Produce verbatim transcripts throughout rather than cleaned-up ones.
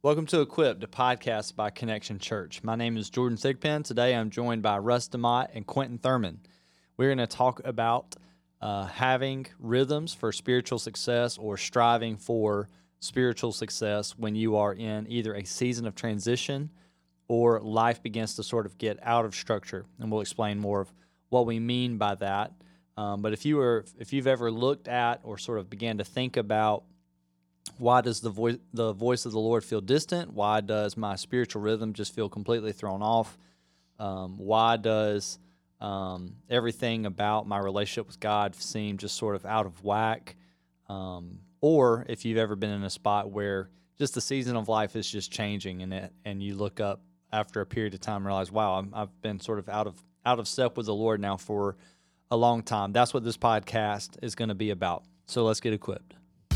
Welcome to Equipped, a podcast by Connection Church. My name is Jordan Thigpen. Today I'm joined by Russ DeMott and Quentin Thurman. We're going to talk about uh, having rhythms for spiritual success or striving for spiritual success when you are in either a season of transition or life begins to sort of get out of structure. And we'll explain more of what we mean by that. Um, but if you were, if you've ever looked at or sort of began to think about why does the voice the voice of the Lord feel distant? Why does my spiritual rhythm just feel completely thrown off? Um, why does um, everything about my relationship with God seem just sort of out of whack? Um, or if you've ever been in a spot where just the season of life is just changing, and it, and you look up after a period of time and realize, wow, I'm, I've been sort of out of out of step with the Lord now for a long time. That's what this podcast is going to be about. So let's get equipped.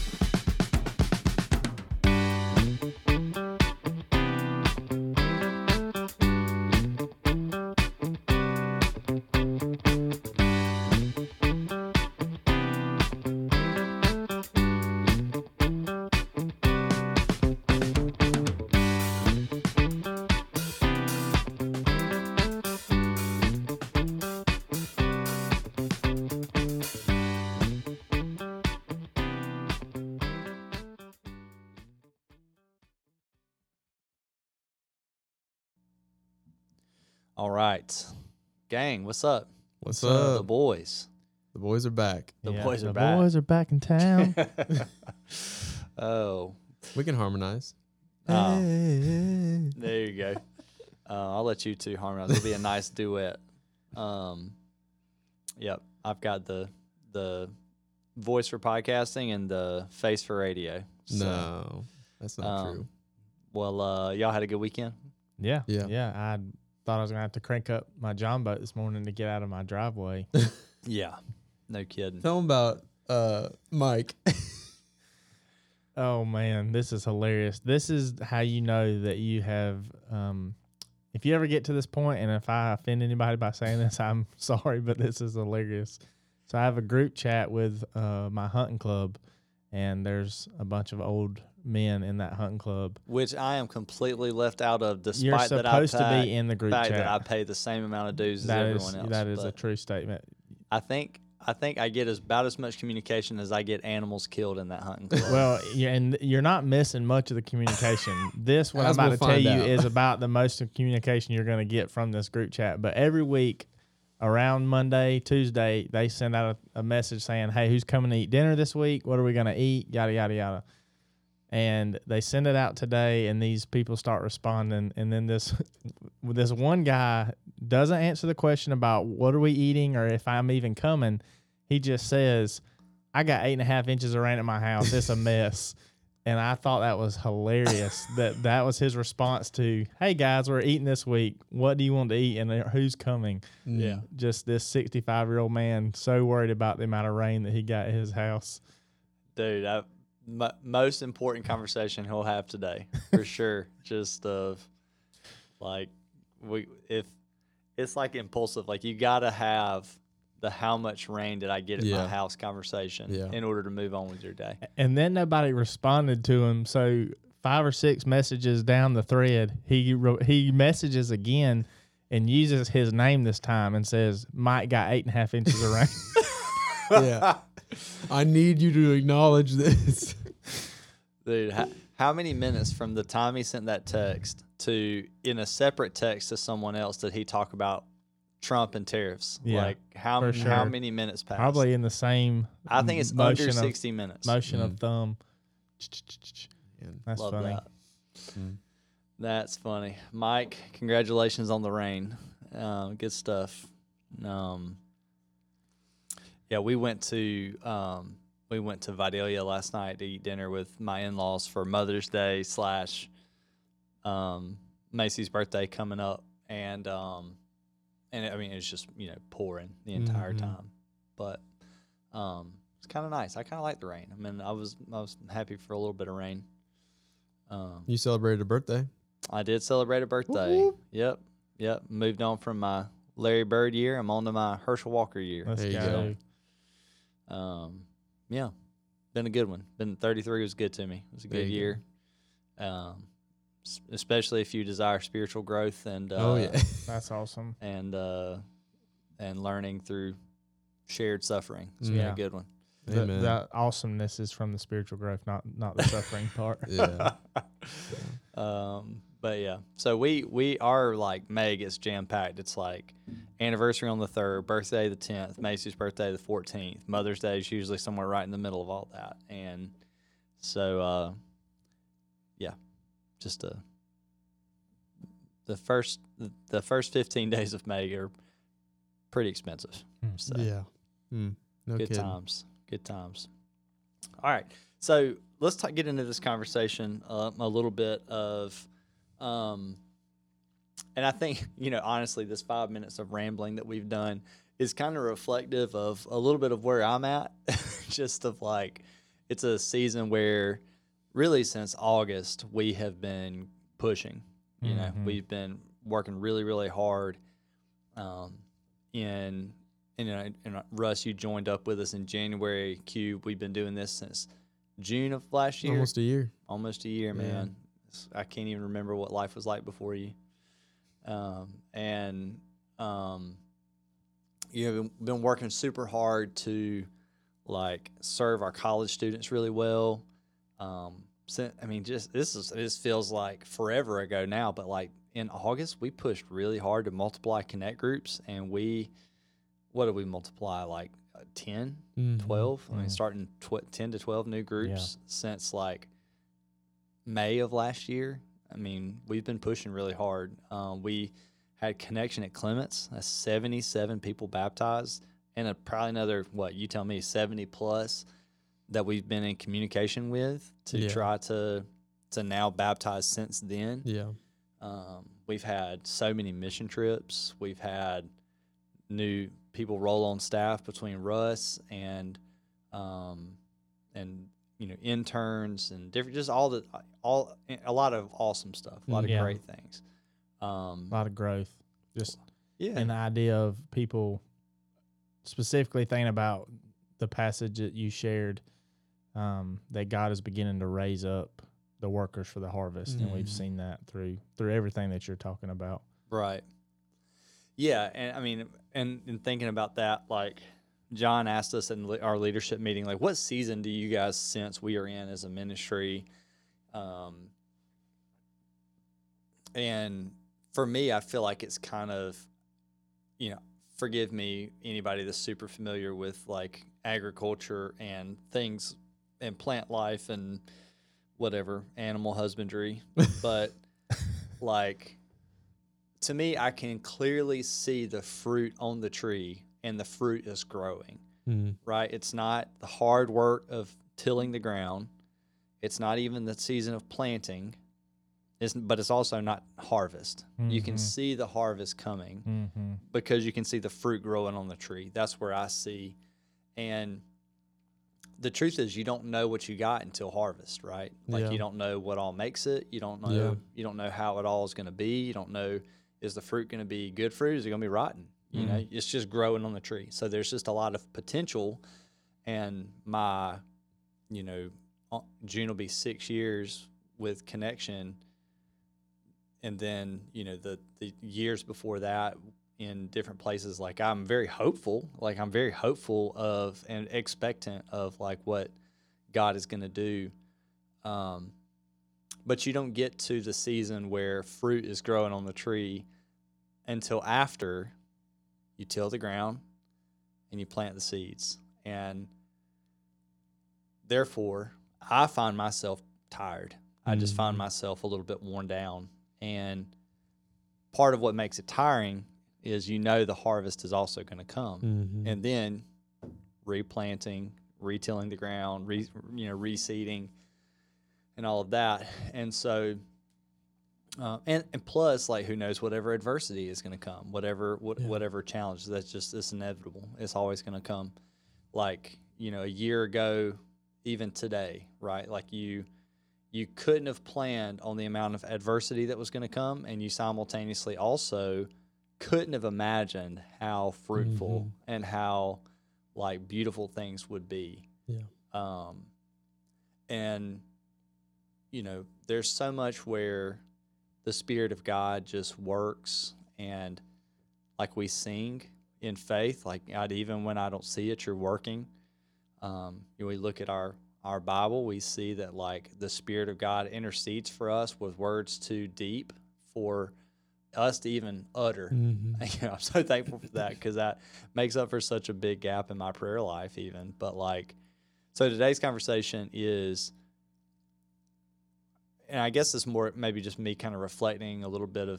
All right. Gang, what's up? What's Uh, up? The boys. The boys are back. The Yeah, boys are the back. boys are back in town. Oh. We can harmonize. Oh, Hey. there you go. Uh, I'll let you two harmonize. It'll be a nice duet. Um, yep. I've got the the voice for podcasting and the face for radio. So, No, that's not um, true. Well, uh, y'all had a good weekend? Yeah, Yeah. yeah. I thought I was gonna have to crank up my John boat this morning to get out of my driveway. Yeah. No kidding. Tell them about uh, Mike. Oh man, this is hilarious. This is how you know that you have. Um, if you ever get to this point, and if I offend anybody by saying this, I'm sorry, but this is hilarious. So I have a group chat with uh, my hunting club, and there's a bunch of old men in that hunting club. Which I am completely left out of, You're despite that I supposed to pay, be in the group fact chat. that I pay the same amount of dues as That everyone is else. that is a but true statement. I think I think I get as, about as much communication as I get animals killed in that hunting club. Well, yeah, and you're not missing much of the communication. This, what As I'm about we'll to tell find you, out. is about the most of communication you're going to get from this group chat. But every week, around Monday, Tuesday, they send out a, a message saying, "Hey, who's coming to eat dinner this week? What are we going to eat? Yada yada yada." And they send it out today, and these people start responding. And then this, this one guy doesn't answer the question about what are we eating or if I'm even coming. He just says, "I got eight and a half inches of rain at my house. It's a mess." And I thought that was hilarious. that that was his response to, "Hey guys, we're eating this week. What do you want to eat and who's coming?" Yeah. Just this sixty-five year old man so worried about the amount of rain that he got at his house. Dude, I, m- most important conversation he'll have today for sure. Just of like we if it's like impulsive, like you gotta have the how much rain did I get at my Yeah. house conversation Yeah. in order to move on with your day. And then nobody responded to him. So five or six messages down the thread, he wrote, he messages again and uses his name this time and says, "Mike got eight and a half inches of rain." Yeah. I need you to acknowledge this. Dude, how, how many minutes from the time he sent that text to in a separate text to someone else did he talk about Trump and tariffs? Yeah, like how for how sure. many minutes passed? Probably in the same I think it's motion under of, sixty minutes. motion of Mm. thumb. And That's Love funny. that. Mm. That's funny. Mike, congratulations on the rain. Um, good stuff. Um, yeah, we went to um, we went to Vidalia last night to eat dinner with my in-laws for Mother's Day slash um, Macy's birthday coming up, and um, and I mean it was just you know pouring the entire Mhm. time, but um, it's kind of nice. I kind of like the rain. I mean, I was I was happy for a little bit of rain. Um, You celebrated a birthday. I did celebrate a birthday. Whoop, Yep, yep. Moved on from my Larry Bird year. I'm on to my Herschel Walker year. Let's There you go. go. Um, yeah, been a good one. Been thirty-three was good to me. It was a There good you year. Um, s- especially if you desire spiritual growth and uh, Oh yeah. That's awesome. and uh, and learning through shared suffering. It's been Yeah. a good one. The, Amen. the awesomeness is from the spiritual growth, not not the suffering part. Yeah. Um, but yeah, so we we are like Meg is jam packed. It's like anniversary on the third, birthday the tenth, Macy's birthday the fourteenth, Mother's Day is usually somewhere right in the middle of all that, and so uh, yeah, just a the first the first fifteen days of May are pretty expensive. Hmm. So Yeah. Mm, no good kidding. times, good times. All right, so let's talk, get into this conversation uh, a little bit of, um, and I think you know honestly, this five minutes of rambling that we've done is kind of reflective of a little bit of where I'm at. Just of like, it's a season where really since August we have been pushing. You know, Mhm. we've been working really, really hard. Um, in and, uh, and uh, Russ, you joined up with us in January. Q, we've been doing this since June of last year. Almost a year. Almost a year, Yeah. man. It's- I can't even remember what life was like before you. Um, and um, you know, been, been working super hard to like serve our college students really well. Um, since, I mean, just this is this feels like forever ago now, but like in August, we pushed really hard to multiply connect groups, and we, what did we multiply like uh, ten, Mhm. twelve? I mean, Mhm. starting tw- ten to twelve new groups since like May of last year. I mean, we've been pushing really hard. Um, we had connection at Clements, that's seventy-seven people baptized, and a, probably another, what, you tell me, seventy plus that we've been in communication with to Yeah. try to to now baptize since then. Yeah. Um, we've had so many mission trips. We've had new people roll on staff between Russ and um, and you know interns and different, just all the all a lot of awesome stuff, a lot of Yeah. great things. Um, A lot of growth. Just yeah, an idea of people specifically thinking about the passage that you shared, um, that God is beginning to raise up the workers for the harvest, and we've Mhm. seen that through through everything that you're talking about. right. Yeah, and I mean, and in thinking about that, like John asked us in le- our leadership meeting, like, what season do you guys sense we are in as a ministry? Um, and for me, I feel like it's kind of, you know, forgive me, anybody that's super familiar with like agriculture and things and plant life and whatever, animal husbandry, but like, to me, I can clearly see the fruit on the tree and the fruit is growing, Mhm. right? It's not the hard work of tilling the ground. It's not even the season of planting. It's, but it's also not harvest. You can Mhm. see the harvest coming Mm-hmm. because you can see the fruit growing on the tree. That's where I see. And the truth is, you don't know what you got until harvest, right? Like Yeah. you don't know what all makes it. You don't know. Yeah. You don't know how it all is going to be. You don't know, is the fruit going to be good fruit? Is it going to be rotten? You Mhm. know, it's just growing on the tree. So there's just a lot of potential. And my, you know, uh, June will be six years with Connection, and then you know the the years before that in different places. Like I'm very hopeful. Like I'm very hopeful of and expectant of like what God is going to do. Um, but you don't get to the season where fruit is growing on the tree until after you till the ground and you plant the seeds. And therefore, I find myself tired. I just find Mhm. myself a little bit worn down. And part of what makes it tiring is you know the harvest is also going to come. Mhm. And then replanting, retilling the ground, re, you know, reseeding, and all of that. And so, uh, and and plus, like, who knows, whatever adversity is going to come, whatever what, Yeah. whatever challenge, that's just it's inevitable. It's always going to come. Like you know, a year ago, even today, right? Like you. You couldn't have planned on the amount of adversity that was going to come, and you simultaneously also couldn't have imagined how fruitful Mhm. and how like beautiful things would be. Yeah. Um, and you know, there's so much where the Spirit of God just works, and like we sing in faith, like God, even when I don't see it, you're working. Um, you know, we look at our our Bible, we see that like the Spirit of God intercedes for us with words too deep for us to even utter. Mm-hmm. You know, I'm so thankful for that, because that makes up for such a big gap in my prayer life even. But like, so today's conversation is, and I guess it's more maybe just me kind of reflecting a little bit of,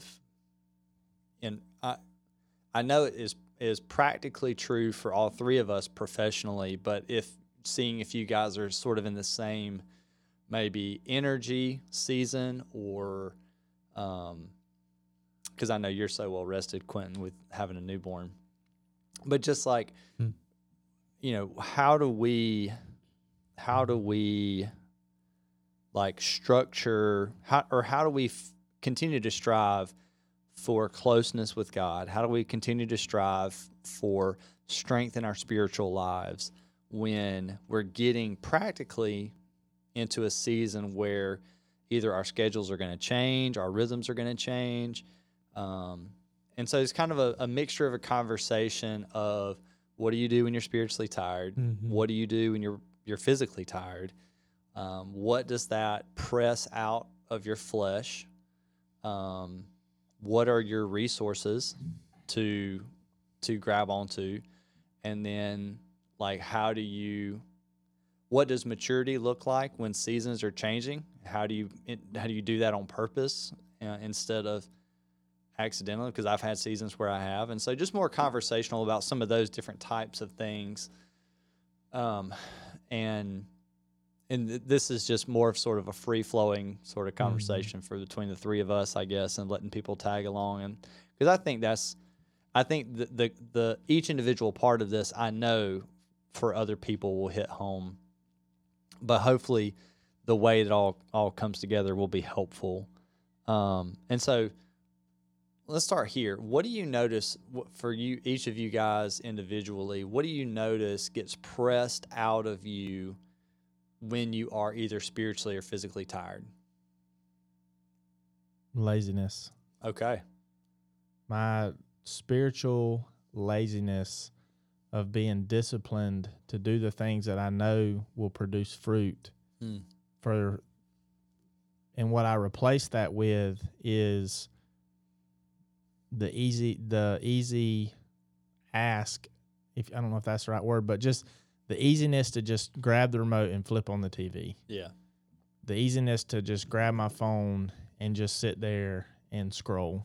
and I I know it is is practically true for all three of us professionally, but if seeing if you guys are sort of in the same maybe energy season, or um because I know you're so well rested, Quentin, with having a newborn, but just like, Hmm. you know, how do we, how do we like structure, how, or how do we f- continue to strive for closeness with God? How do we continue to strive for strength in our spiritual lives when we're getting practically into a season where either our schedules are going to change, our rhythms are going to change? Um, and so it's kind of a, a mixture of a conversation of, what do you do when you're spiritually tired? Mm-hmm. What do you do when you're you're physically tired? Um, what does that press out of your flesh? Um, what are your resources to to grab onto? And then, like, how do you? What does maturity look like when seasons are changing? How do you how do you do that on purpose uh, instead of accidentally? Because I've had seasons where I have. And so just more conversational about some of those different types of things. Um, and and th- this is just more of sort of a free-flowing sort of conversation mm-hmm. for between the three of us, I guess, and letting people tag along. And because I think that's, I think the, the the each individual part of this, I know for other people will hit home. But hopefully the way it all, all comes together will be helpful. Um, and so let's start here. What do you notice for you, each of you guys individually, what do you notice gets pressed out of you when you are either spiritually or physically tired? Laziness. Okay. My spiritual laziness of being disciplined to do the things that I know will produce fruit hmm. for, and what I replace that with is the easy, the easy ask, if I don't know if that's the right word, but just the easiness to just grab the remote and flip on the T V. Yeah. The easiness to just grab my phone and just sit there and scroll.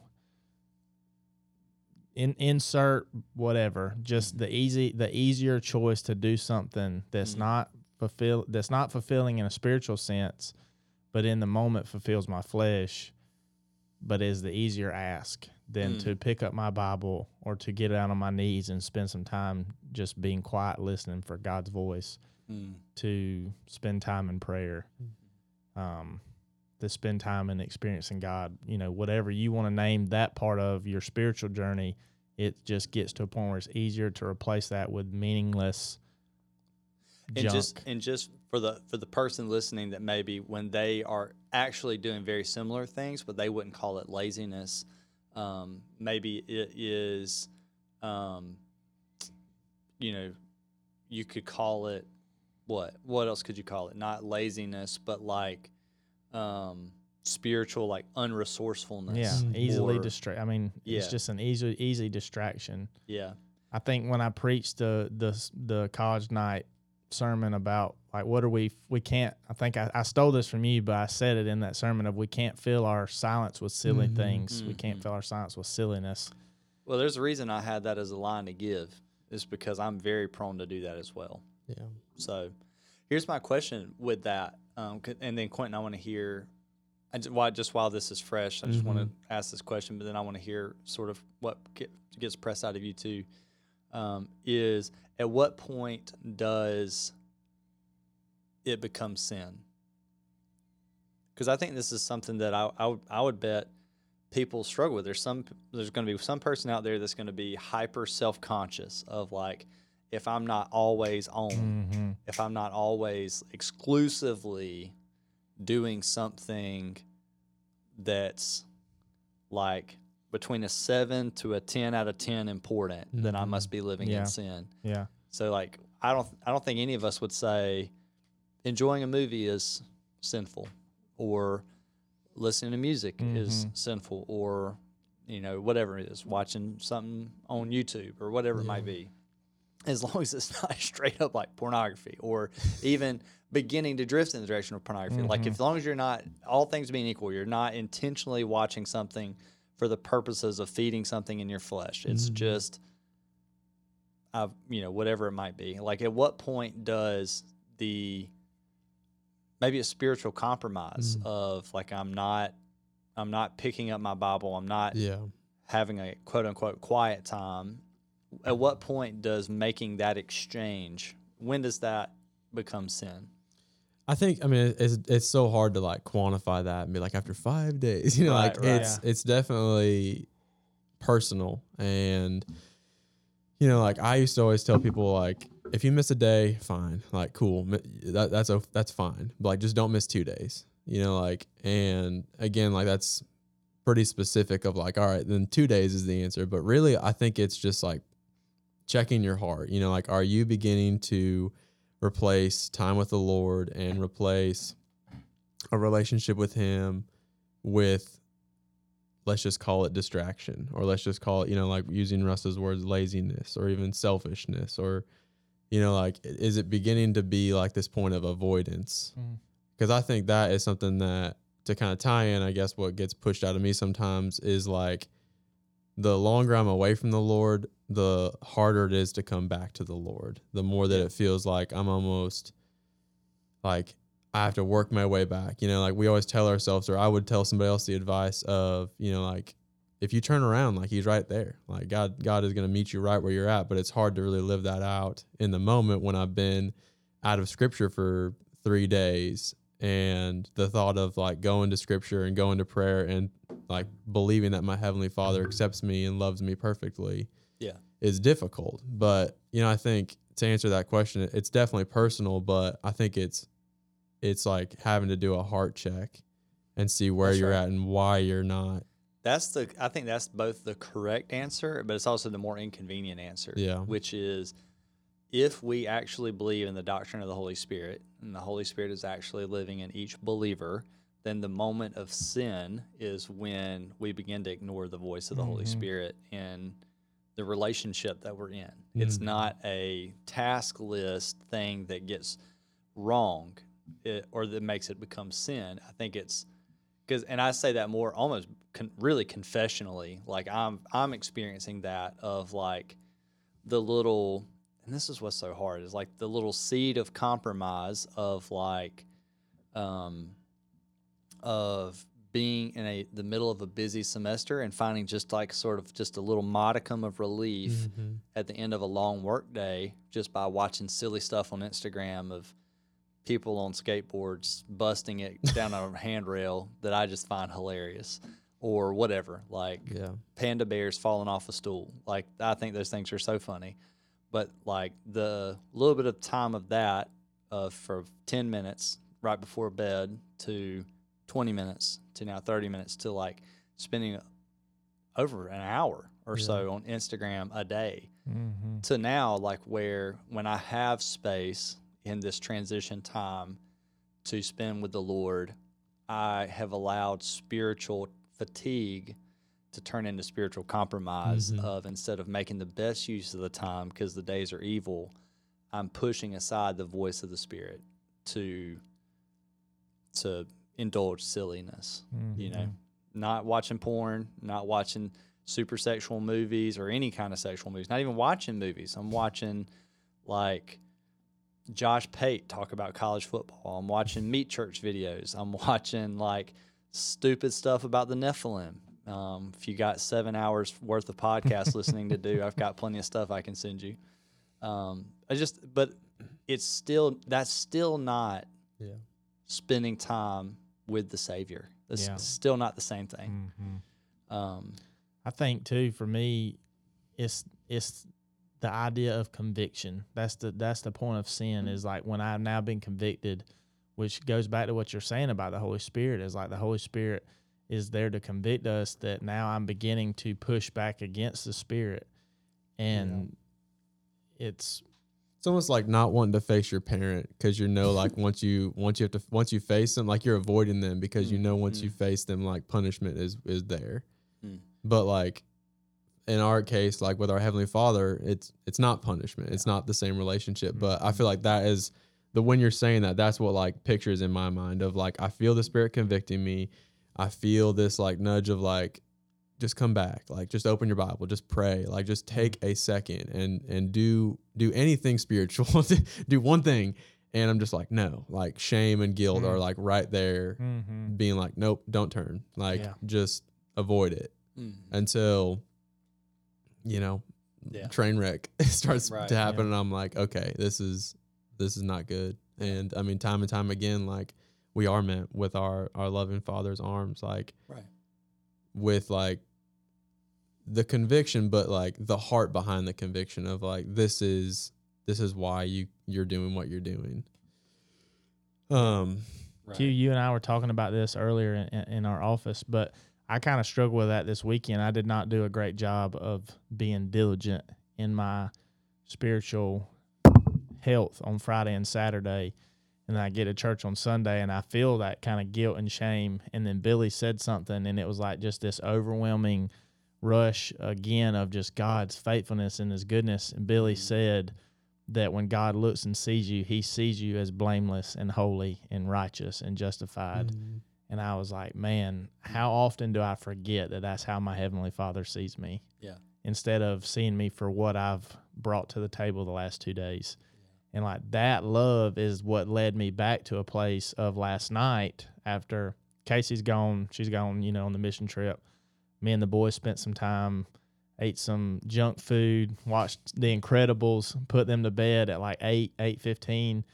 In, insert whatever, just the easy, the easier choice to do something that's mm. not fulfill, that's not fulfilling in a spiritual sense, but in the moment fulfills my flesh, but is the easier ask than mm. to pick up my Bible or to get out on my knees and spend some time just being quiet, listening for God's voice, mm. to spend time in prayer, mm. um, to spend time in experiencing God. You know, whatever you want to name that part of your spiritual journey, it just gets to a point where it's easier to replace that with meaningless and junk. Just, and just for the for the person listening that maybe when they are actually doing very similar things, but they wouldn't call it laziness, um, maybe it is, um, you know, you could call it, what? What else could you call it? Not laziness, but like um, spiritual, like unresourcefulness. Yeah, easily distract. I mean, yeah. It's just an easy easy distraction. Yeah. I think when I preached the the the college night sermon about like what are we we can't I think I, I stole this from you, but I said it in that sermon of we can't fill our silence with silly mm-hmm. things. Mm-hmm. We can't fill our silence with silliness. Well, there's a reason I had that as a line to give, is because I'm very prone to do that as well. Yeah. So here's my question with that, um, and then Quentin, I want to hear. I just, while, just while this is fresh, I just mm-hmm. want to ask this question, but then I want to hear sort of what get, gets pressed out of you too. Um, is at what point does it become sin? Because I think this is something that I, I, I would bet people struggle with. There's some there's going to be some person out there that's going to be hyper self-conscious of like, if I'm not always on, mm-hmm. if I'm not always exclusively doing something that's like between a seven to a ten out of ten important, then I Mhm. must be living Yeah. in sin. Yeah. So like I don't I don't think any of us would say enjoying a movie is sinful, or listening to music is Mhm. sinful, or you know whatever it is, watching something on YouTube or whatever it might Yeah. be, as long as it's not straight up like pornography or even beginning to drift in the direction of pornography. Like Mhm. as long as you're not, all things being equal, you're not intentionally watching something for the purposes of feeding something in your flesh. It's Mhm. just, uh, you know, whatever it might be. Like at what point does the maybe a spiritual compromise Mhm. of like I'm not I'm not picking up my Bible, I'm not Yeah. having a quote unquote quiet time. At what point does making that exchange, when does that become sin? I think I mean it's it's so hard to like quantify that and be like after five days, you know, Right, like right. it's it's definitely personal. And you know, like I used to always tell people like if you miss a day, fine, like cool, mi- that that's o- that's fine, but like just don't miss two days, you know, like and again like that's pretty specific of like all right, then two days is the answer, but really I think it's just like checking your heart, you know, like are you beginning to replace time with the Lord and replace a relationship with him with, let's just call it distraction, or let's just call it, you know, like using Russ's words, laziness or even selfishness, or, you know, like, is it beginning to be like this point of avoidance? Mm. Because I think that is something that to kind of tie in, I guess what gets pushed out of me sometimes is like the longer I'm away from the Lord, the harder it is to come back to the Lord. The more that Yeah. it feels like I'm almost like I have to work my way back. You know, like we always tell ourselves, or I would tell somebody else the advice of, you know, like if you turn around, like he's right there. Like God, God is going to meet you right where you're at. But it's hard to really live that out in the moment when I've been out of scripture for three days. And the thought of like going to scripture and going to prayer and like believing that my heavenly Father accepts me and loves me perfectly Yeah. is difficult. But, you know, I think to answer that question, it's definitely personal, but I think it's, it's like having to do a heart check and see where That's you're right. at and why you're not. That's the, I think that's both the correct answer, but it's also the more inconvenient answer. Yeah. Which is if we actually believe in the doctrine of the Holy Spirit, and the Holy Spirit is actually living in each believer, then the moment of sin is when we begin to ignore the voice of the Holy Mhm. Spirit in the relationship that we're in. It's Mhm. not a task list thing that gets wrong it, or that makes it become sin. I think it's because, and I say that more almost con, really confessionally, like I'm I'm experiencing that of like the little, and this is what's so hard, is like the little seed of compromise of like um of being in a the middle of a busy semester and finding just like sort of just a little modicum of relief Mhm. at the end of a long work day just by watching silly stuff on Instagram of people on skateboards busting it down a handrail that I just find hilarious, or whatever, like Yeah. panda bears falling off a stool. Like I think those things are so funny, but like the little bit of time of that, uh, for ten minutes right before bed to twenty minutes to now thirty minutes to like spending over an hour or Yeah. so on Instagram a day, Mm-hmm. to now like where when I have space in this transition time to spend with the Lord, I have allowed spiritual fatigue to turn into spiritual compromise. Mhm. Of instead of making the best use of the time because the days are evil, I'm pushing aside the voice of the Spirit to to indulge silliness. You know, not watching porn, not watching super sexual movies or any kind of sexual movies, not even watching movies. I'm watching like Josh Pate talk about college football. I'm watching Meat Church videos. I'm watching like stupid stuff about the Nephilim. Um, if you got seven hours worth of podcast listening to do, I've got plenty of stuff I can send you. Um, I just, but it's still, that's still not Yeah. spending time with the Savior. It's Yeah. still not the same thing. Mm-hmm. Um, I think too, for me, it's it's the idea of conviction. That's the that's the point of sin, is like when I've now been convicted, which goes back to what you're saying about the Holy Spirit, is like the Holy Spirit is there to convict us that now I'm beginning to push back against the Spirit. And yeah. it's it's almost like not wanting to face your parent, because you know, like once you once you have to once you face them, like you're avoiding them because mm-hmm. you know once mm-hmm. you face them, like punishment is is there. Mm. But like in our case, like with our Heavenly Father, it's it's not punishment. Yeah. It's not the same relationship. Mm-hmm. But I feel like that is the when you're saying that, that's what like pictures in my mind of like I feel the Spirit convicting me. I feel this like nudge of like, just come back, like just open your Bible, just pray, like just take a second and and do do anything spiritual, do one thing. And I'm just like, no, like shame and guilt mm-hmm. are like right there, mm-hmm. being like, nope, don't turn, like yeah. just avoid it mm-hmm. until, you know, yeah. train wreck starts right. to happen, yeah. and I'm like, okay, this is this is not good. And I mean, time and time again, like we are met with our our loving Father's arms, like right. with like the conviction, but like the heart behind the conviction of like, this is, this is why you, you're doing what you're doing. Um, right. Q, you and I were talking about this earlier in, in our office, but I kind of struggled with that this weekend. I did not do a great job of being diligent in my spiritual health on Friday and Saturday. And then I get to church on Sunday and I feel that kind of guilt and shame. And then Billy said something and it was like just this overwhelming rush again of just God's faithfulness and his goodness. And Billy said that when God looks and sees you, he sees you as blameless and holy and righteous and justified. Mm-hmm. And I was like, man, how often do I forget that that's how my Heavenly Father sees me? Yeah. Instead of seeing me for what I've brought to the table the last two days. Yeah. And like that love is what led me back to a place of last night after Casey's gone. She's gone, you know, on the mission trip. Me and the boys spent some time, ate some junk food, watched The Incredibles, put them to bed at like eight, eight fifteen.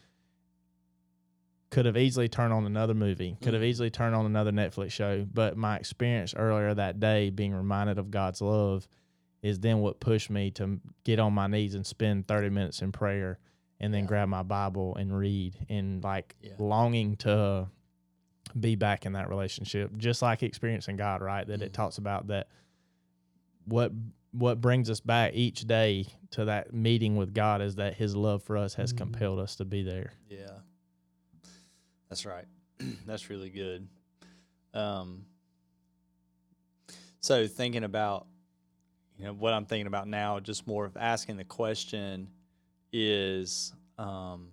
Could have easily turned on another movie. Could have easily turned on another Netflix show. But my experience earlier that day, being reminded of God's love, is then what pushed me to get on my knees and spend thirty minutes in prayer, and then yeah. grab my Bible and read, and like yeah. longing to be back in that relationship, just like experiencing God, right? That mm-hmm. it talks about that what what brings us back each day to that meeting with God is that his love for us has mm-hmm. compelled us to be there. Yeah, that's right. That's really good. Um, so thinking about, you know, what I'm thinking about now, just more of asking the question is, um,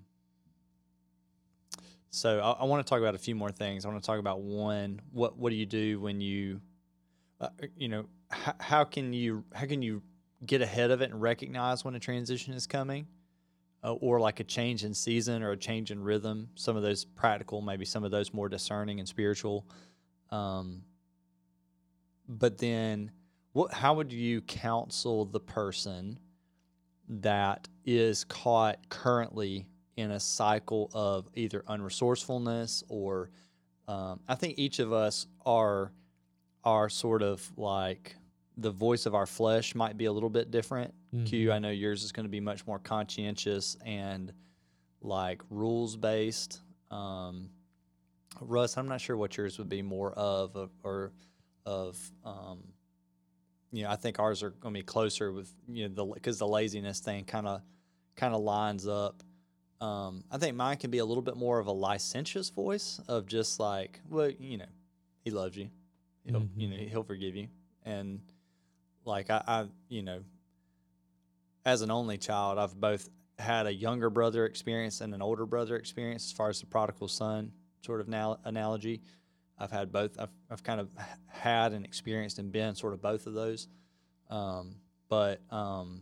So I, I want to talk about a few more things. I want to talk about one, what what do you do when you, uh, you know, how, how can you how can you get ahead of it and recognize when a transition is coming, uh, or like a change in season or a change in rhythm. Some of those practical, maybe some of those more discerning and spiritual. Um, but then, what? How would you counsel the person that is caught currently in a cycle of either unresourcefulness or um, I think each of us are are sort of like the voice of our flesh might be a little bit different. Mm-hmm. Q, I know yours is going to be much more conscientious and like rules based. Um, Russ, I'm not sure what yours would be more of, of or of. Um, you know, I think ours are going to be closer with you know the because the laziness thing kind of kind of lines up. Um, I think mine can be a little bit more of a licentious voice of just like, well, you know, he loves you, he'll, mm-hmm. you know, he'll forgive you, and like I, I, you know, as an only child, I've both had a younger brother experience and an older brother experience as far as the prodigal son sort of now analogy. I've had both. I've I've kind of had and experienced and been sort of both of those, um, but um,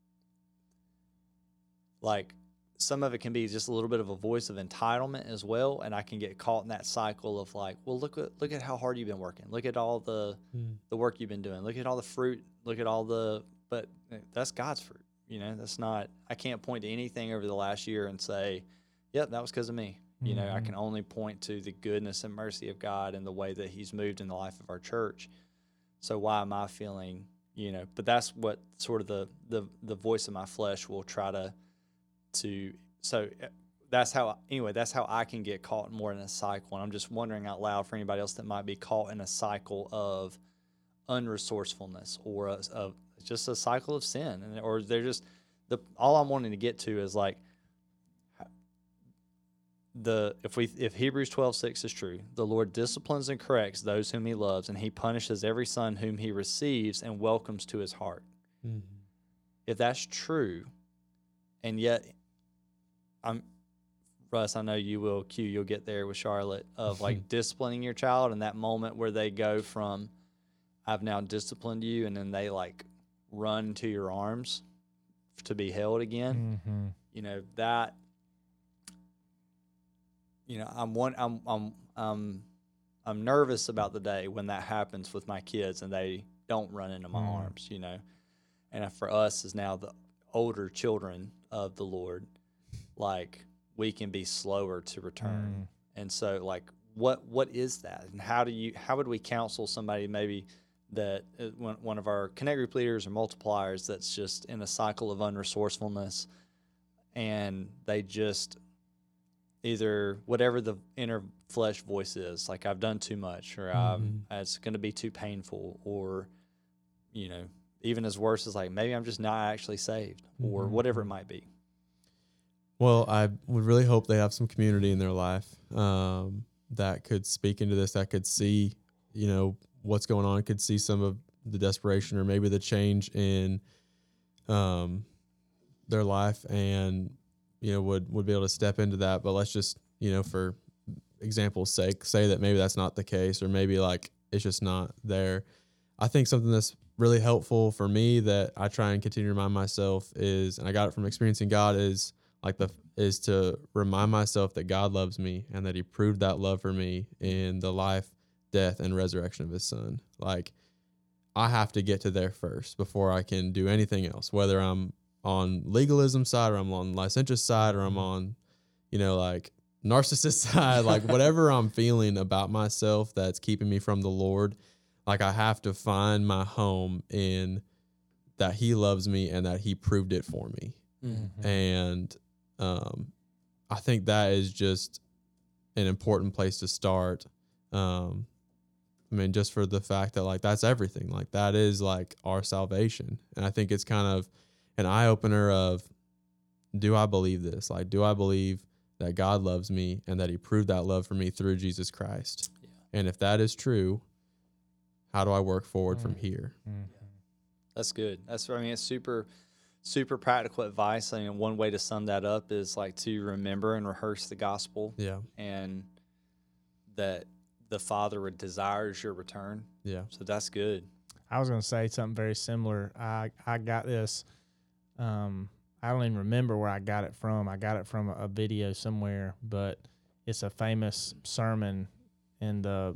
like. Some of it can be just a little bit of a voice of entitlement as well, and I can get caught in that cycle of like, well, look at look at how hard you've been working. Look at all the mm. the work you've been doing. Look at all the fruit. Look at all the. But that's God's fruit. You know, that's not. I can't point to anything over the last year and say, "Yep, that was because of me." Mm-hmm. You know, I can only point to the goodness and mercy of God and the way that He's moved in the life of our church. So why am I feeling? You know, but that's what sort of the the the voice of my flesh will try to. To so that's how anyway that's how I can get caught more in a cycle. And I'm just wondering out loud for anybody else that might be caught in a cycle of unresourcefulness or a, a, just a cycle of sin, and or they're just the all I'm wanting to get to is like the if we if Hebrews twelve six is true, the Lord disciplines and corrects those whom he loves, and he punishes every son whom he receives and welcomes to his heart. Mm-hmm. If that's true, and yet I'm Russ, I know you will, Q, you'll get there with Charlotte, of like disciplining your child and that moment where they go from, I've now disciplined you, and then they like run to your arms to be held again. Mm-hmm. You know, that, you know, I'm one, I'm, I'm, I'm, I'm nervous about the day when that happens with my kids and they don't run into my Mm. arms, you know. And for us as now the older children of the Lord, like, we can be slower to return. Mm. And so like, what, what is that? And how do you, how would we counsel somebody maybe that uh, one, one of our Connect Group leaders or multipliers that's just in a cycle of unresourcefulness, and they just either whatever the inner flesh voice is, like I've done too much, or Mhm. I'm, it's going to be too painful, or, you know, even as worse as like, maybe I'm just not actually saved, or Mhm. whatever it might be. Well, I would really hope they have some community in their life um, that could speak into this, that could see, you know, what's going on, could see some of the desperation or maybe the change in um, their life, and, you know, would, would be able to step into that. But let's just, you know, for example's sake, say that maybe that's not the case, or maybe like it's just not there. I think something that's really helpful for me that I try and continue to remind myself is, and I got it from experiencing God, is like the is to remind myself that God loves me and that he proved that love for me in the life, death, and resurrection of his son. Like, I have to get to there first before I can do anything else, whether I'm on legalism side or I'm on licentious side or I'm on, you know, like narcissist side, like whatever I'm feeling about myself that's keeping me from the Lord. Like, I have to find my home in that he loves me and that he proved it for me. Mm-hmm. And um, I think that is just an important place to start. Um, I mean, just for the fact that like that's everything. Like, that is like our salvation. And I think it's kind of an eye opener of, do I believe this? Like, do I believe that God loves me and that he proved that love for me through Jesus Christ? Yeah. And if that is true, how do I work forward from Mm. here? Mm-hmm. That's good. That's, I mean, it's super, super practical advice. I mean, one way to sum that up is like to remember and rehearse the gospel, Yeah. and that the Father desires your return. Yeah. So that's good. I was going to say something very similar. I, I got this. Um, I don't even remember where I got it from. I got it from a, a video somewhere, but it's a famous sermon in the,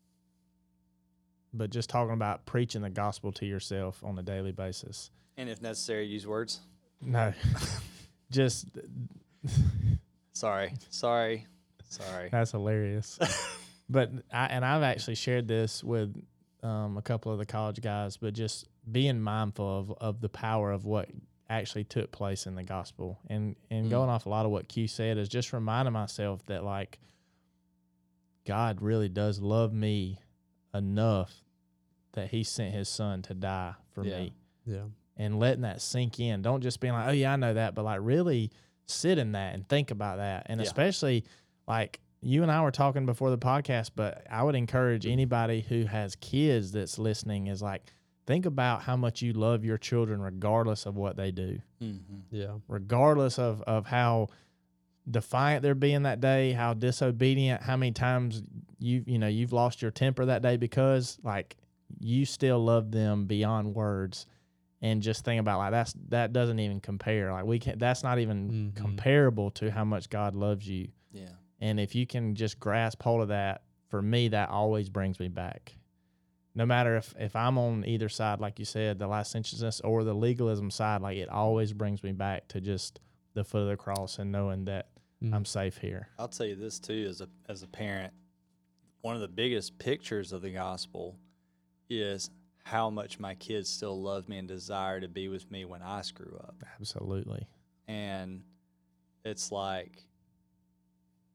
but just talking about preaching the gospel to yourself on a daily basis. And if necessary, use words. No, just Sorry, sorry, sorry. that's hilarious. But I, and I've actually shared this with um, a couple of the college guys, but just being mindful of, of the power of what actually took place in the gospel, and, and Mm. going off a lot of what Q said is just reminding myself that like God really does love me enough that he sent his son to die for Yeah. me, Yeah. and letting that sink in. Don't just be like, oh yeah, I know that, but like really sit in that and think about that. And Yeah. especially like you and I were talking before the podcast, but I would encourage anybody who has kids that's listening is like, think about how much you love your children regardless of what they do, Mm-hmm. Yeah. regardless of, of how defiant they're being that day, how disobedient, how many times you, you know, you've lost your temper that day, because like you still love them beyond words. And just think about like, that's, that doesn't even compare. Like we can't, that's not even Mhm. comparable to how much God loves you. Yeah. And if you can just grasp hold of that, for me, that always brings me back. No matter if, if I'm on either side, like you said, the licentiousness or the legalism side, like it always brings me back to just the foot of the cross and knowing that Mm. I'm safe here. I'll tell you this too, as a as a parent, one of the biggest pictures of the gospel is how much my kids still love me and desire to be with me when I screw up. Absolutely. And it's like,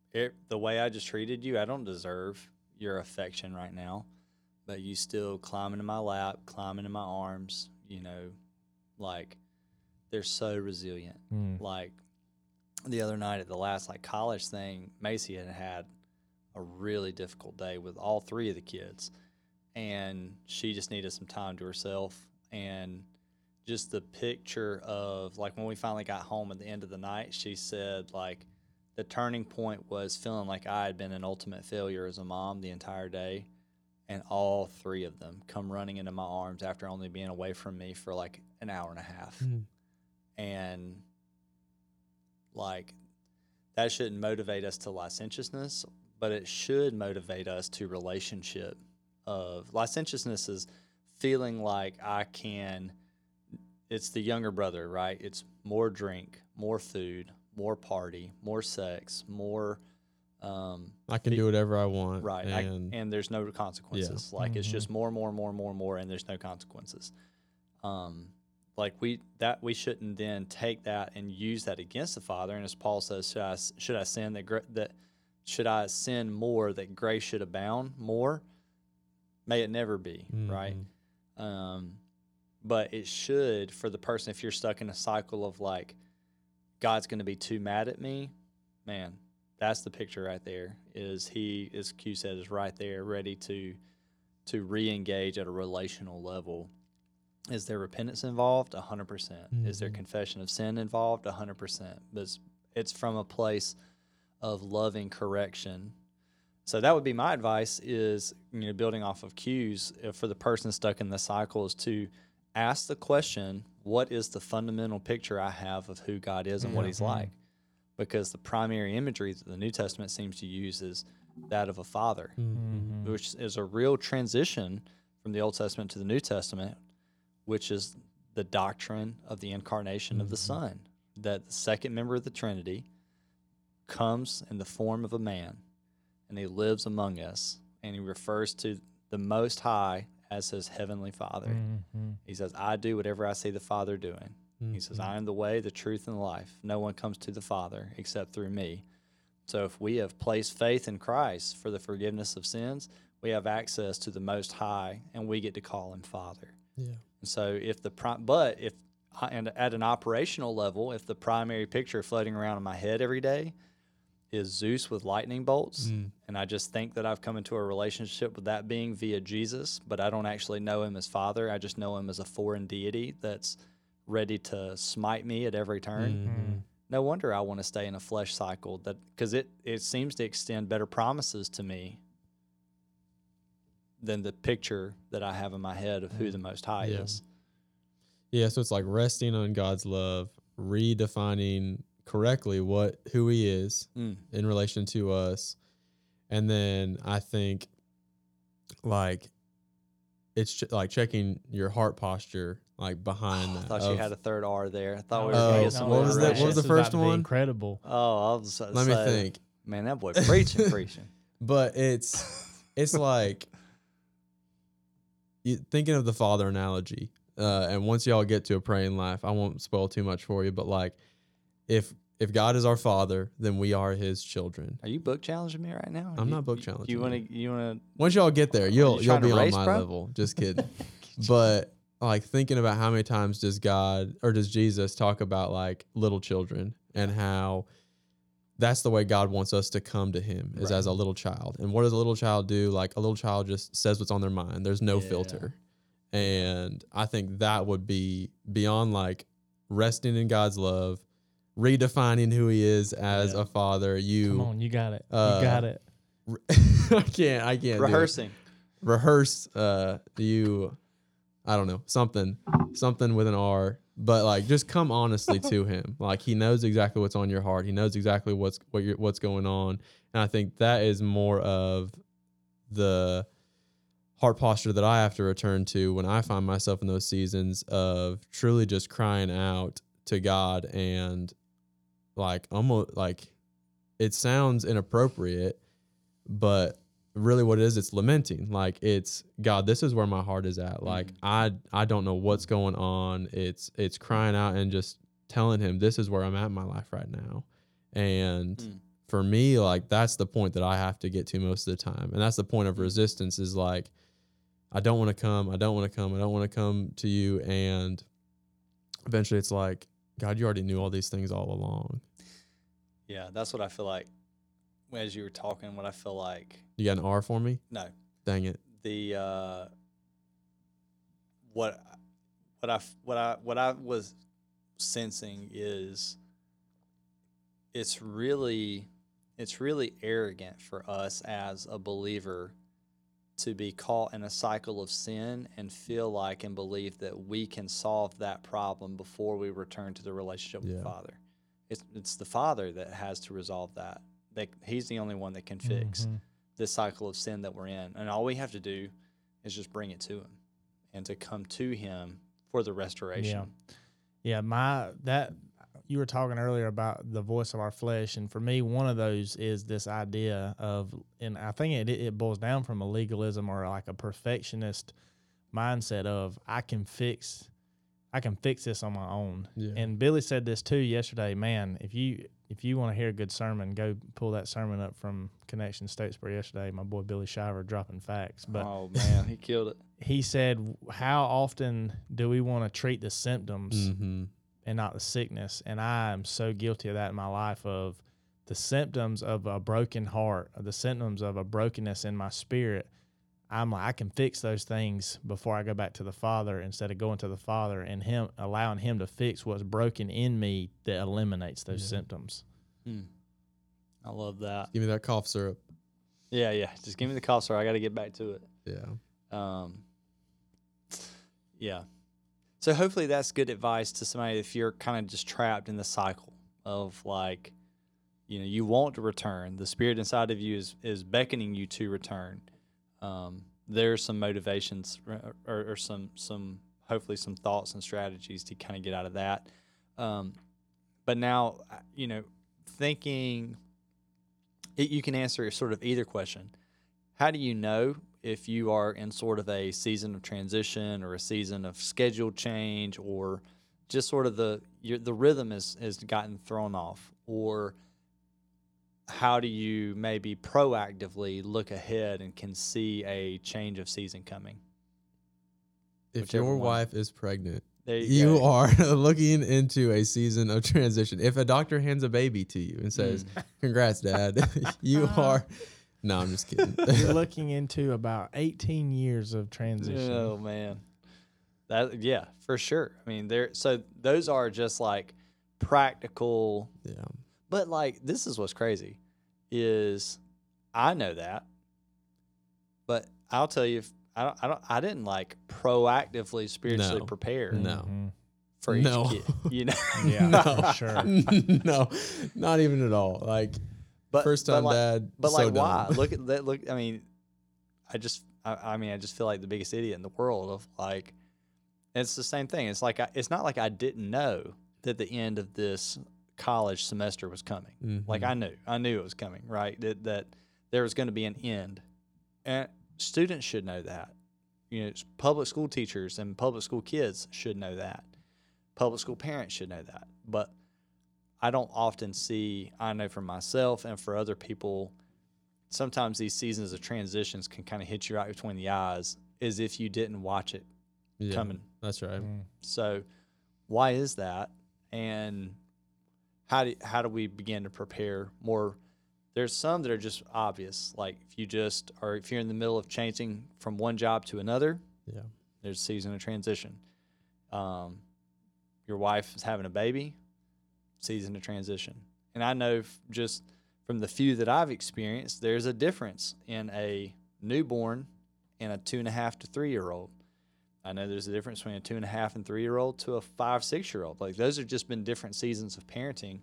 it, the way I just treated you, I don't deserve your affection right now, but you still climb into my lap, climb into my arms, you know, like they're so resilient. Mm. Like the other night at the last like college thing, Macy had had a really difficult day with all three of the kids, and she just needed some time to herself. And just the picture of like when we finally got home at the end of the night, she said like the turning point was feeling like I had been an ultimate failure as a mom the entire day, and all three of them come running into my arms after only being away from me for like an hour and a half. Mm. And like that shouldn't motivate us to licentiousness, but it should motivate us to relationship. Of licentiousness is feeling like I can, it's the younger brother, right? It's more drink, more food, more party, more sex, more um I can do whatever I want. right And I, and there's no consequences. Like it's Mhm. just more, more, more, more, more, and there's no consequences. Um, like we that we shouldn't then take that and use that against the Father. And as Paul says, should I should I sin that gra- that should I sin more that grace should abound more? May it never be, right? Mhm. Um, but it should for the person if you're stuck in a cycle of like God's going to be too mad at me, man. That's the picture right there. Is he, as Q said, is right there, ready to to re-engage at a relational level. Is there repentance involved? A hundred percent. Is there Mhm. confession of sin involved? A hundred percent. But it's, it's from a place of loving correction. So that would be my advice. Is you know building off of Q's uh, for the person stuck in the cycle is to ask the question: what is the fundamental picture I have of who God is and what He's Mhm. like? Because the primary imagery that the New Testament seems to use is that of a father, Mhm. Mhm. which is a real transition from the Old Testament to the New Testament, which is the doctrine of the incarnation of the Mhm. Son, that the second member of the Trinity comes in the form of a man, and he lives among us, and he refers to the Most High as his heavenly Father. Mhm. He says, I do whatever I see the Father doing. He says, Mhm. I am the way, the truth, and the life. No one comes to the Father except through me. So if we have placed faith in Christ for the forgiveness of sins, we have access to the Most High, and we get to call him Father. Yeah. And so if the pri- but if and at an operational level, if the primary picture floating around in my head every day is Zeus with lightning bolts, Mm. and I just think that I've come into a relationship with that being via Jesus, but I don't actually know him as Father. I just know him as a foreign deity that's ready to smite me at every turn. Mhm. No wonder I want to stay in a flesh cycle, that because it, it seems to extend better promises to me than the picture that I have in my head of who the Most High Yeah. is. Yeah, so it's like resting on God's love, redefining correctly what who he is Mm. in relation to us. And then I think like it's ch- like checking your heart posture like behind I that. thought you of- had a third R there. I thought we were Oh, going to get no, some what was that- what was the This is first about to be one? Incredible. Oh, I was let me think. Man, that boy preaching, preaching. But it's it's like you, thinking of the father analogy. Uh, and once y'all get to a praying life, I won't spoil too much for you. But like, if if God is our father, then we are his children. Are you book challenging me right now? I'm You- not book you- challenging You want you. to? You want Once y'all get there, you you'll you'll trying to be on race, my bro? level. Just kidding. But like thinking about how many times does God or does Jesus talk about like little children and how that's the way God wants us to come to him is Right. as a little child. And what does a little child do? Like a little child just says what's on their mind. There's no Yeah. filter. And I think that would be beyond like resting in God's love, redefining who he is as Yeah. a father. You Come on, you got it. Uh, you got it. I can't I can't do it. rehearsing? Rehearse uh you I don't know, something something with an R, but like just come honestly to him. Like he knows exactly what's on your heart. He knows exactly what's what you're, what's going on. And I think that is more of the heart posture that I have to return to when I find myself in those seasons of truly just crying out to God and like almost like it sounds inappropriate, but really what it is, it's lamenting. Like it's God, this is where my heart is at. Like Mm. I I don't know what's going on. It's it's crying out and just telling him this is where I'm at in my life right now. And Mm. for me, like that's the point that I have to get to most of the time. And that's the point of resistance is like, I don't want to come. I don't want to come. I don't want to come to you. And eventually it's like, God, you already knew all these things all along. Yeah, that's what I feel like. As you were talking, what I feel like. You got an R for me? No. Dang it. The uh, what what I what I what I was sensing is it's really it's really arrogant for us as a believer to be caught in a cycle of sin and feel like and believe that we can solve that problem before we return to the relationship with Yeah. the Father. It's it's the Father that has to resolve that. That he's the only one that can fix Mhm. this cycle of sin that we're in. And all we have to do is just bring it to him and to come to him for the restoration. Yeah, my that you were talking earlier about the voice of our flesh, and for me, one of those is this idea of, and I think it it boils down from a legalism or like a perfectionist mindset of I can fix, I can fix this on my own. Yeah. And Billy said this too yesterday. Man, if you if you want to hear a good sermon, go pull that sermon up from Connection Statesboro yesterday. My boy Billy Shiver dropping facts, but Oh man, he killed it. he said, how often do we want to treat the symptoms Mm-hmm. and not the sickness? And I am so guilty of that in my life, of the symptoms of a broken heart, of the symptoms of a brokenness in my spirit. I'm like, I can fix those things before I go back to the Father, instead of going to the Father and him allowing him to fix what's broken in me that eliminates those Yeah. symptoms. Hmm. I love that. Give me that cough syrup. Yeah, yeah. Just give me the cough, sir. I got to get back to it. Yeah. Um, yeah. So hopefully that's good advice to somebody if you're kind of just trapped in the cycle of like, you know, you want to return. The Spirit inside of you is, is beckoning you to return. Um, there's some motivations or, or, or some, some, hopefully some thoughts and strategies to kind of get out of that. Um, but now, you know, thinking, it, you can answer sort of either question. How do you know if you are in sort of a season of transition or a season of schedule change, or just sort of the your, the rhythm is, has gotten thrown off? Or how do you maybe proactively look ahead and can see a change of season coming? If Whichever your one. wife is pregnant, There you, you go. are looking into a season of transition. If a doctor hands a baby to you and says, Mm. "Congrats, Dad," you are. No, I'm just kidding. You're looking into about eighteen years of transition. Oh man, that yeah, for sure. I mean, there. So those are just like practical. Yeah. But like, this is what's crazy, is I know that, but I'll tell you, if I don't, I don't, I didn't like proactively spiritually No. prepare No. Mhm. for each No. kid. You know, Yeah, no, for sure. no, not even at all. Like but first but time like, dad. But so like, why? dumb. Look at that. Look, I mean, I just, I, I mean, I just feel like the biggest idiot in the world of like. It's the same thing. It's like I, it's not like I didn't know that the end of this college semester was coming. Mhm. Like I knew, I knew it was coming, right? That that there was going to be an end, and students should know that. You know, public school teachers and public school kids should know that. Public school parents should know that. But I don't often see. I know for myself and for other people, sometimes these seasons of transitions can kind of hit you right between the eyes, as if you didn't watch it Yeah, coming. that's right. Mm. So, why is that? And how do how do we begin to prepare more? There's some that are just obvious, like if you just or if you're in the middle of changing from one job to another, Yeah. there's a season of transition. Um, your wife is having a baby, season of transition. And I know f- just from the few that I've experienced, there's a difference in a newborn and a two and a half to three year old. I know there's a difference between a two and a half and three year old to a five, six year old. Like those have just been different seasons of parenting.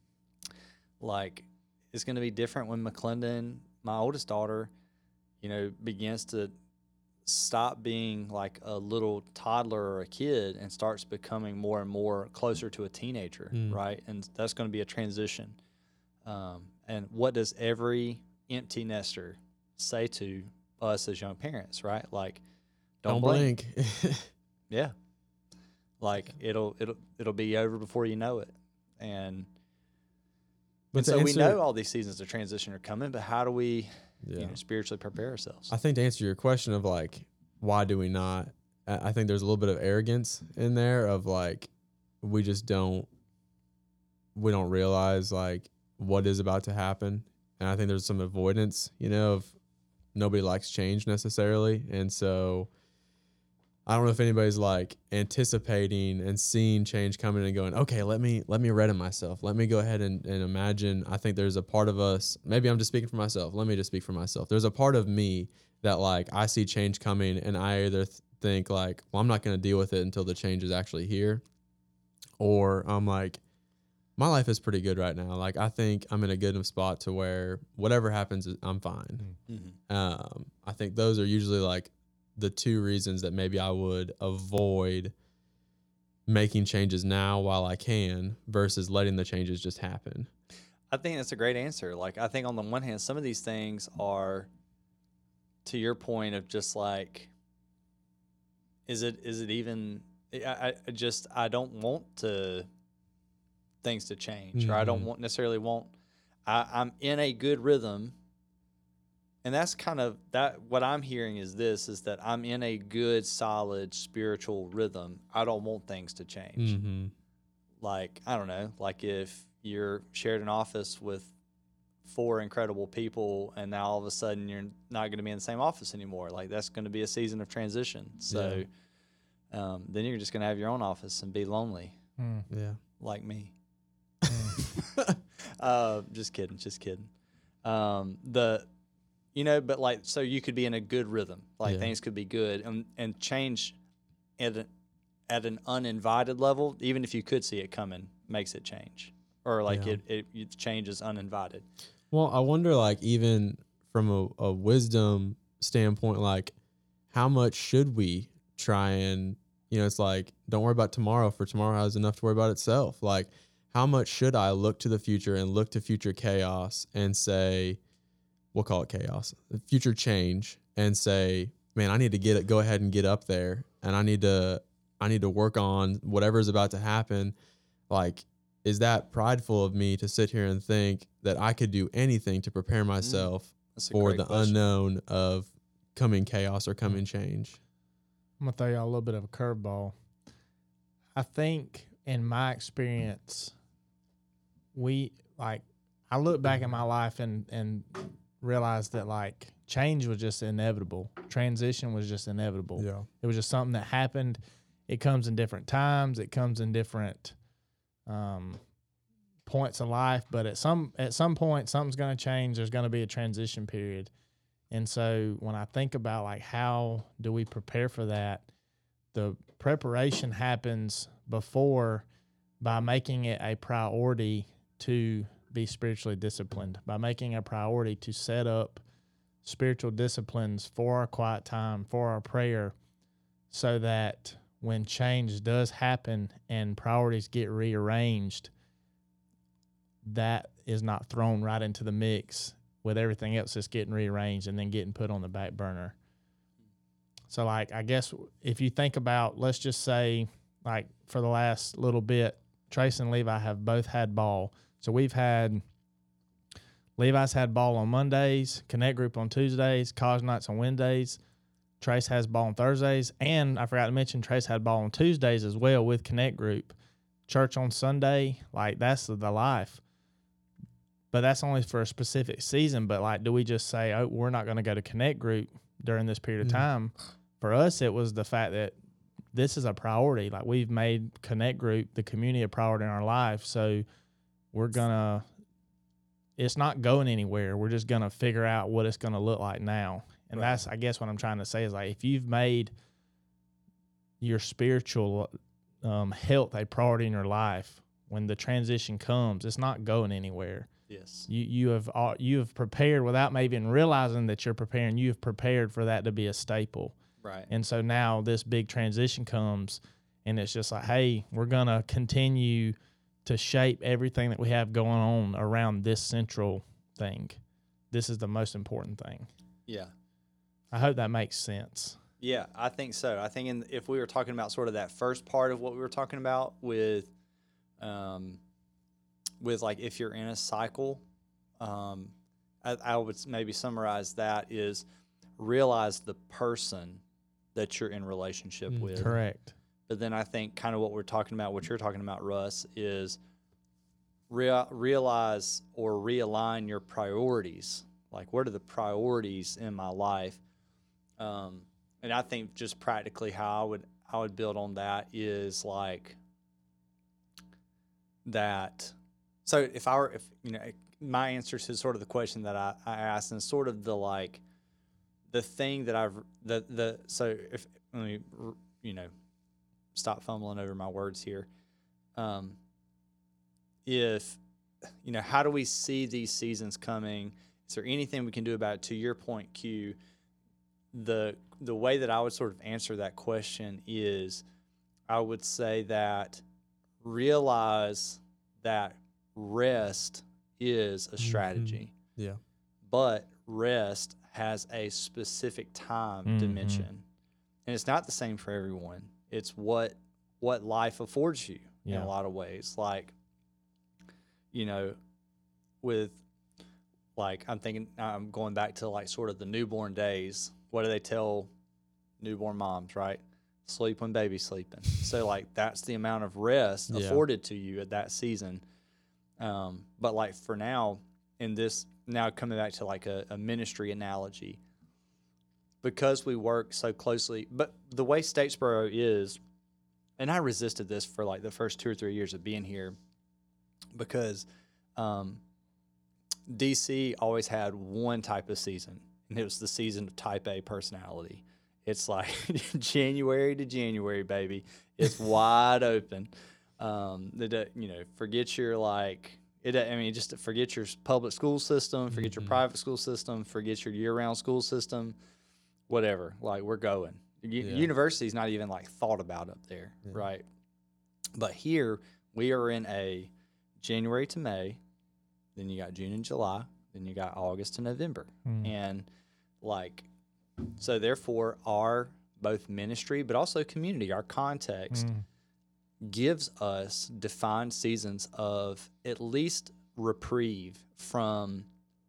Like it's going to be different when McClendon, my oldest daughter, you know, begins to stop being like a little toddler or a kid and starts becoming more and more closer to a teenager, Mm. right? And that's going to be a transition. Um, and what does every empty nester say to us as young parents, right? Like, don't, Don't blink. blink. Yeah. Like it'll it'll it'll be over before you know it. And But And to so we answer- know all these seasons of transition are coming, but how do we Yeah. you know, spiritually prepare ourselves? I think to answer your question of like, why do we not? I I think there's a little bit of arrogance in there of like, we just don't, we don't realize like what is about to happen. And I think there's some avoidance, you know, of nobody likes change necessarily. And so I don't know if anybody's like anticipating and seeing change coming and going, okay, let me, let me ready myself. Let me go ahead and, and imagine. I think there's a part of us, maybe I'm just speaking for myself. Let me just speak for myself. There's a part of me that like, I see change coming and I either th- think like, well, I'm not going to deal with it until the change is actually here. Or I'm like, my life is pretty good right now. Like, I think I'm in a good enough spot to where whatever happens, I'm fine. Mm-hmm. Um, I think those are usually like the two reasons that maybe I would avoid making changes now while I can versus letting the changes just happen. I think that's a great answer. Like, I think on the one hand, some of these things are, to your point of just like, is it is it even? I, I just I don't want to things to change, mm-hmm. or I don't want necessarily want. I, I'm in a good rhythm, and that's kind of that. What I'm hearing is this: is that I'm in a good, solid spiritual rhythm. I don't want things to change. Mm-hmm. Like, I don't know, like if you're shared an office with four incredible people and now all of a sudden you're not going to be in the same office anymore. Like, that's going to be a season of transition. So yeah. um, then you're just going to have your own office and be lonely. Mm. Yeah. Like me. Mm. uh, just kidding. Just kidding. Um, the, you know, but like, so you could be in a good rhythm. Like yeah. things could be good and, and change at an, at an uninvited level, even if you could see it coming, makes it change. Or like yeah. it, it, it changes uninvited. Well, I wonder, like, even from a, a wisdom standpoint, like, how much should we try and, you know, it's like, don't worry about tomorrow, for tomorrow has enough to worry about itself. Like, how much should I look to the future and look to future chaos and say, we'll call it chaos, future change, and say, man, I need to get it, go ahead and get up there, and I need to, I need to work on whatever is about to happen. Like, is that prideful of me to sit here and think that I could do anything to prepare myself mm, for the question. unknown of coming chaos or coming change? I'm going to throw y'all a little bit of a curveball. I think in my experience, we like, I look back at my life and, and realized that like change was just inevitable. Transition was just inevitable. Yeah. It was just something that happened. It comes in different times. It comes in different Um, points of life, but at some at some point something's going to change. There's going to be a transition period, and so when I think about like how do we prepare for that, the preparation happens before by making it a priority to be spiritually disciplined, by making a priority to set up spiritual disciplines for our quiet time, for our prayer, so that when change does happen and priorities get rearranged, that is not thrown right into the mix with everything else that's getting rearranged and then getting put on the back burner. So, like, I guess if you think about, let's just say, like, for the last little bit, Trace and Levi have both had ball. So we've had, Levi's had ball on Mondays, Connect Group on Tuesdays, college nights on Wednesdays. Trace has ball on Thursdays, and I forgot to mention Trace had ball on Tuesdays as well with Connect Group. Church on Sunday, like that's the life. But that's only for a specific season. But like, do we just say, oh, we're not going to go to Connect Group during this period of time? Mm. For us, it was the fact that this is a priority. Like we've made Connect Group, the community, a priority in our life. So we're going to, it's not going anywhere. We're just going to figure out what it's going to look like now. And right. that's, I guess, what I'm trying to say is like, if you've made your spiritual um, health a priority in your life, when the transition comes, it's not going anywhere. Yes, you you have you have prepared without maybe even realizing that you're preparing. You have prepared for that to be a staple. Right. And so now this big transition comes, and it's just like, hey, we're gonna continue to shape everything that we have going on around this central thing. This is the most important thing. Yeah. I hope that makes sense. Yeah, I think so. I think in, if we were talking about sort of that first part of what we were talking about with um, with like if you're in a cycle, um, I, I would maybe summarize that is realize the person that you're in relationship Mm, with. Correct. But then I think kind of what we're talking about, what you're talking about, Russ, is rea- realize or realign your priorities. Like, what are the priorities in my life? Um, and I think just practically how I would I would build on that is like that. So if I were, if you know, my answer to sort of the question that I, I asked, and sort of the like, the thing that I've the the so if let me you know stop fumbling over my words here. Um, if you know, how do we see these seasons coming? Is there anything we can do about it? To your point, Q, the the way that I would sort of answer that question is, I would say that realize that rest is a strategy, Mm-hmm. Yeah. but rest has a specific time Mhm. dimension, and it's not the same for everyone. It's what what life affords you in Yeah. a lot of ways. Like, you know, with like I'm thinking I'm going back to like sort of the newborn days. What do they tell newborn moms, right? Sleep when baby's sleeping. So like that's the amount of rest Yeah. afforded to you at that season. Um, but like for now, in this now coming back to like a, a ministry analogy, because we work so closely, but the way Statesboro is, and I resisted this for like the first two or three years of being here, because um, D C always had one type of season, and it was the season of type A personality. It's like January to January, baby. It's wide open. Um, the, you know, forget your like, it. I mean, just forget your public school system, forget your Mhm. private school system, forget your year-round school system, whatever. Like we're going. U- Yeah. University's not even like thought about up there, Yeah. right? But here we are in a January to May, then you got June and July, then you got August to November, Mm. and like, so therefore our both ministry but also community, our context Mm. gives us defined seasons of at least reprieve from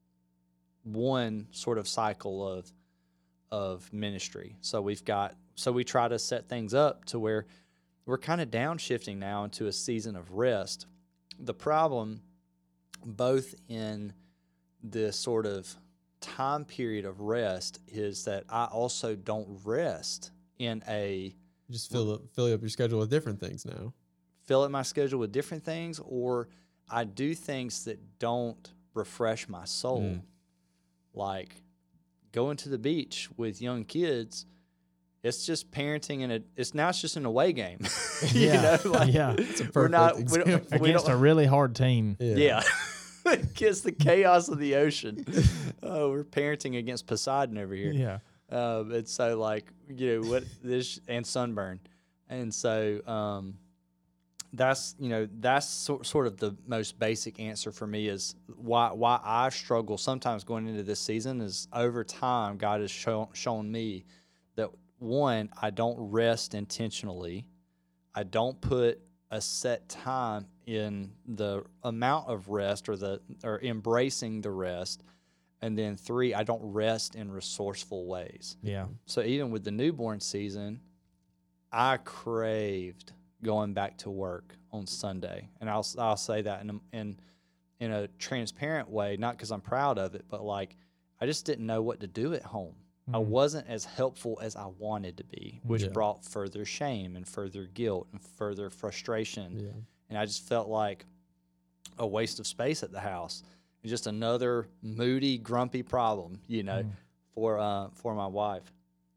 one sort of cycle of of ministry. So we've got so we try to set things up to where we're kind of downshifting now into a season of rest. The problem, both in this sort of time period of rest, is that I also don't rest in a You just fill up fill up your schedule with different things now. fill up my schedule with different things, or I do things that don't refresh my soul. Mm. Like going to the beach with young kids, it's just parenting and it's now it's just an away game. you Yeah, know, like, yeah. It's a we're not perfect we don't, example. we Against don't, a really hard team. yeah. Against the chaos of the ocean. Oh, we're parenting against Poseidon over here. Yeah. Um, and so like, you know, what this and sunburn. And so, um, that's, you know, that's sort, sort of the most basic answer for me is why, why I struggle sometimes going into this season is over time, God has shown, shown me that one, I don't rest intentionally. I don't put a set time in the amount of rest or the, or embracing the rest. And then three, I don't rest in resourceful ways. Yeah. So even with the newborn season, I craved going back to work on Sunday, and I'll I'll say that in a, in in a transparent way, not because I'm proud of it, but like I just didn't know what to do at home. I Mhm. wasn't as helpful as I wanted to be, which Yeah. brought further shame and further guilt and further frustration. Yeah. And I just felt like a waste of space at the house. It's just another moody, grumpy problem, you know, Mm. for uh, for my wife.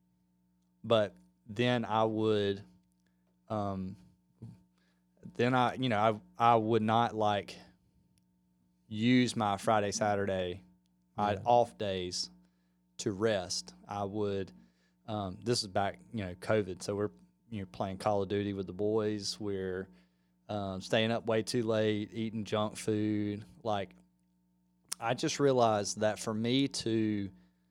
But then I would, um, then I, you know, I I would not like use my Friday, Saturday, my Yeah. off days to rest. I would. Um, this is back, you know, COVID, so we're you know playing Call of Duty with the boys. We're um, staying up way too late, eating junk food. Like, I just realized that for me to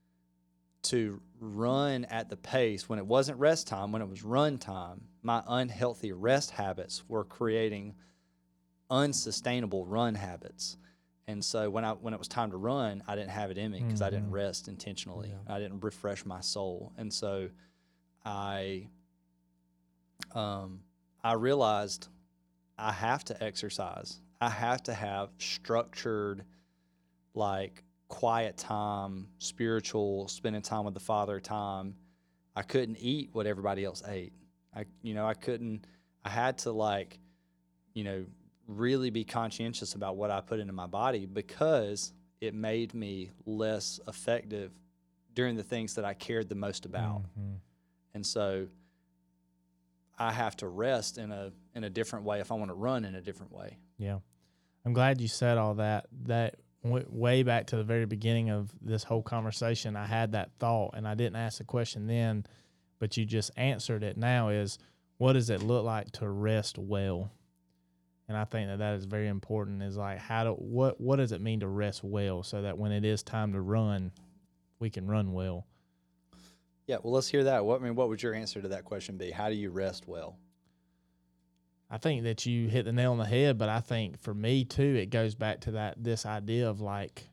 to run at the pace when it wasn't rest time, when it was run time, my unhealthy rest habits were creating unsustainable run habits. And so when I when it was time to run, I didn't have it in me because mm-hmm. I didn't rest intentionally. Yeah. I didn't refresh my soul. And so I um I realized I have to exercise. I have to have structured, like, quiet time, spiritual, spending time with the Father time. I couldn't eat what everybody else ate. I, you know, I couldn't, I had to, like, you know, really be conscientious about what I put into my body because it made me less effective during the things that I cared the most about. Mm-hmm. And so I have to rest in a in a different way if I want to run in a different way. Yeah. I'm glad you said all that. That w- way back to the very beginning of this whole conversation, I had that thought, and I didn't ask the question then, but you just answered it now is, what does it look like to rest well? And I think that that is very important is like, how do, what, what does it mean to rest well so that when it is time to run, we can run well? Yeah, well, let's hear that. What I mean, what would your answer to that question be? How do you rest well? I think that you hit the nail on the head, but I think for me too, it goes back to that this idea of like,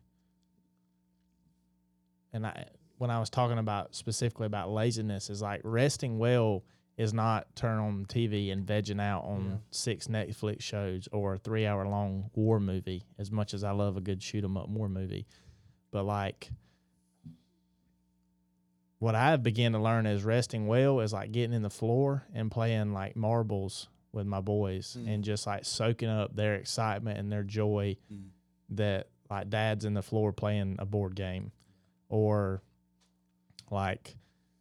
and I when I was talking about specifically about laziness, is like resting well is not turn on T V and vegging out on yeah. six Netflix shows or a three hour long war movie. As much as I love a good shoot 'em up war movie, but like. What I've begun to learn is resting well is like getting in the floor and playing like marbles with my boys mm. and just like soaking up their excitement and their joy mm. that like dad's in the floor playing a board game. Or like,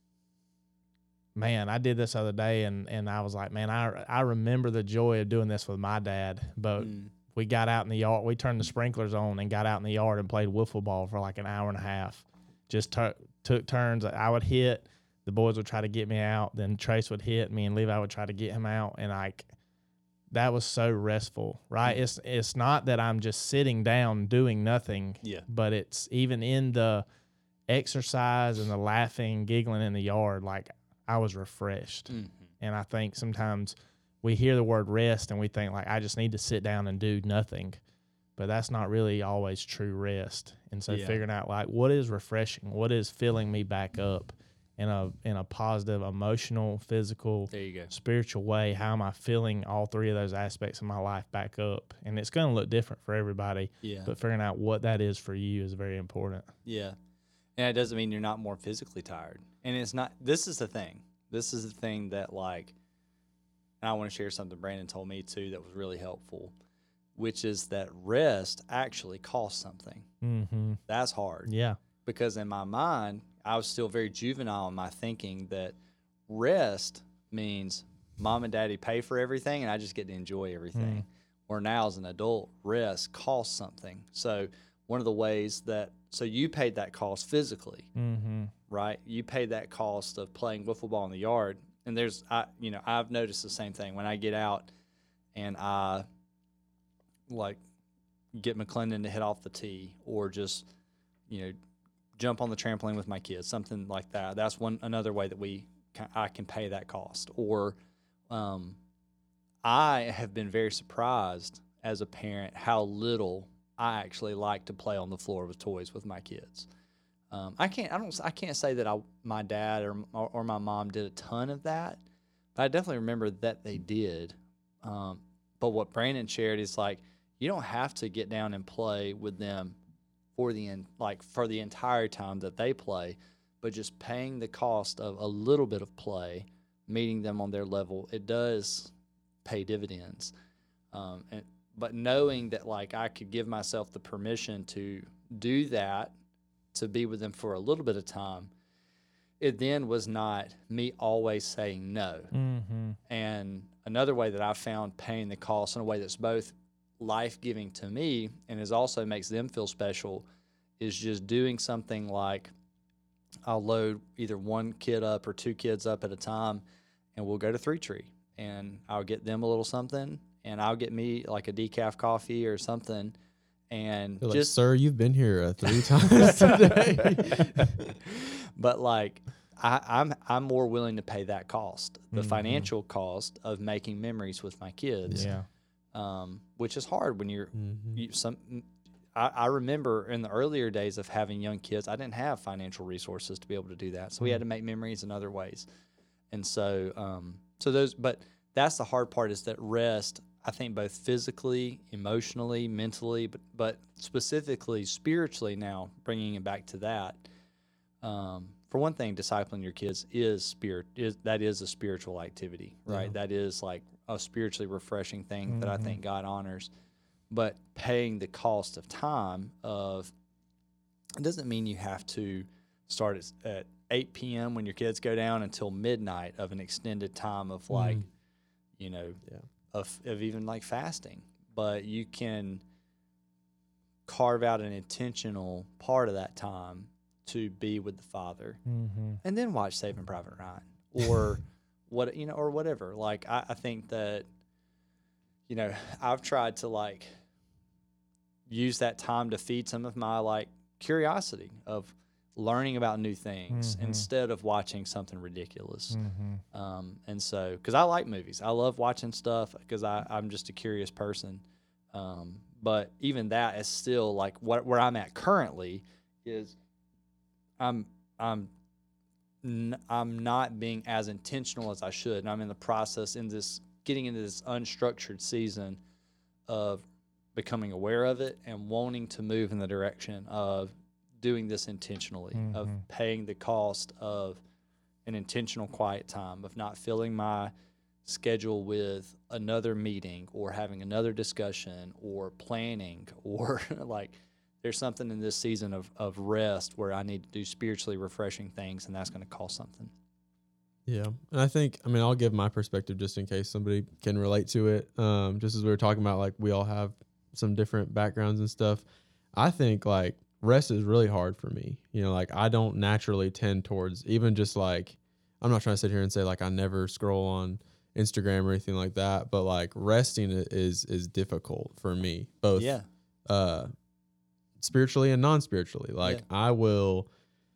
man, I did this other day and, and I was like, man, I, I remember the joy of doing this with my dad, but mm. we got out in the yard, we turned the sprinklers on and got out in the yard and played wiffle ball for like an hour and a half. Just t- took turns. I would hit, the boys would try to get me out. Then Trace would hit me, and Levi would try to get him out. And like, that was so restful, right? Mm-hmm. It's it's not that I'm just sitting down doing nothing, yeah. but it's even in the exercise and the laughing, giggling in the yard. Like I was refreshed, mm-hmm. and I think sometimes we hear the word rest and we think like I just need to sit down and do nothing. But that's not really always true rest. And so yeah. figuring out like what is refreshing, what is filling me back up in a in a positive, emotional, physical, there you go. spiritual way. How am I feeling all three of those aspects of my life back up? And it's going to look different for everybody. Yeah. But figuring out what that is for you is very important. Yeah. And it doesn't mean you're not more physically tired. And it's not, this is the thing. This is the thing that like, and I want to share something Brandon told me too that was really helpful, which is that rest actually costs something. Mm-hmm. That's hard. Yeah. Because in my mind, I was still very juvenile in my thinking that rest means mom and daddy pay for everything and I just get to enjoy everything. Mm. Where now as an adult, rest costs something. So one of the ways that, so you paid that cost physically, mm-hmm. right? You paid that cost of playing wiffle ball in the yard. And there's, I, you know, I've noticed the same thing when I get out and I, like get McClendon to hit off the tee or just, you know, jump on the trampoline with my kids, something like that. That's one another way that we can, I can pay that cost. Or um, I have been very surprised as a parent how little I actually like to play on the floor with toys with my kids. Um, I can't I don't I can't say that I my dad or, or or my mom did a ton of that, but I definitely remember that they did. Um, but what Brandon shared is like, you don't have to get down and play with them for the in, like for the entire time that they play, but just paying the cost of a little bit of play, meeting them on their level, it does pay dividends. Um, and but knowing that like I could give myself the permission to do that, to be with them for a little bit of time, it then was not me always saying no. Mm-hmm. And another way that I found paying the cost in a way that's both life-giving to me and is also makes them feel special is just doing something like I'll load either one kid up or two kids up at a time and we'll go to Three Tree and I'll get them a little something and I'll get me like a decaf coffee or something and They're just like, sir, you've been here uh, three times today. But like I, I'm I'm more willing to pay that cost, the mm-hmm. financial cost of making memories with my kids. Yeah. um, which is hard when you're Mm-hmm. you, some. I, I remember in the earlier days of having young kids, I didn't have financial resources to be able to do that, so we had to make memories in other ways, and so um, so those. But that's the hard part is that rest. I think both physically, emotionally, mentally, but but specifically spiritually. Now bringing it back to that. Um, for one thing, discipling your kids is spirit is that is a spiritual activity, right? Yeah. That is like a spiritually refreshing thing that I Mhm. think God honors. But paying the cost of time of it doesn't mean you have to start at, at eight p.m. when your kids go down until midnight of an extended time of like, Mhm. you know, Yeah. of of even like fasting. But you can carve out an intentional part of that time to be with the Father, Mm-hmm. and then watch Saving Private Ryan or what you know or whatever. Like I, I think that you know I've tried to like use that time to feed some of my like curiosity of learning about new things Mhm. instead of watching something ridiculous. Mm-hmm. Um, and so because I like movies, I love watching stuff because I'm just a curious person. Um, but even that is still like what where I'm at currently is I'm I'm n- I'm not being as intentional as I should. And I'm in the process in this getting into this unstructured season of becoming aware of it and wanting to move in the direction of doing this intentionally, of Mhm. paying the cost of an intentional quiet time, of not filling my schedule with another meeting or having another discussion or planning or like there's something in this season of, of rest where I need to do spiritually refreshing things, and that's going to cost something. Yeah. And I think, I mean, I'll give my perspective just in case somebody can relate to it. Um, just as we were talking about, like, we all have some different backgrounds and stuff. I think, like, rest is really hard for me. You know, like, I don't naturally tend towards even just like, I'm not trying to sit here and say, like, I never scroll on Instagram or anything like that, but like, resting i- is, is difficult for me, both, Yeah. uh, spiritually and non-spiritually. Like, Yeah. I will,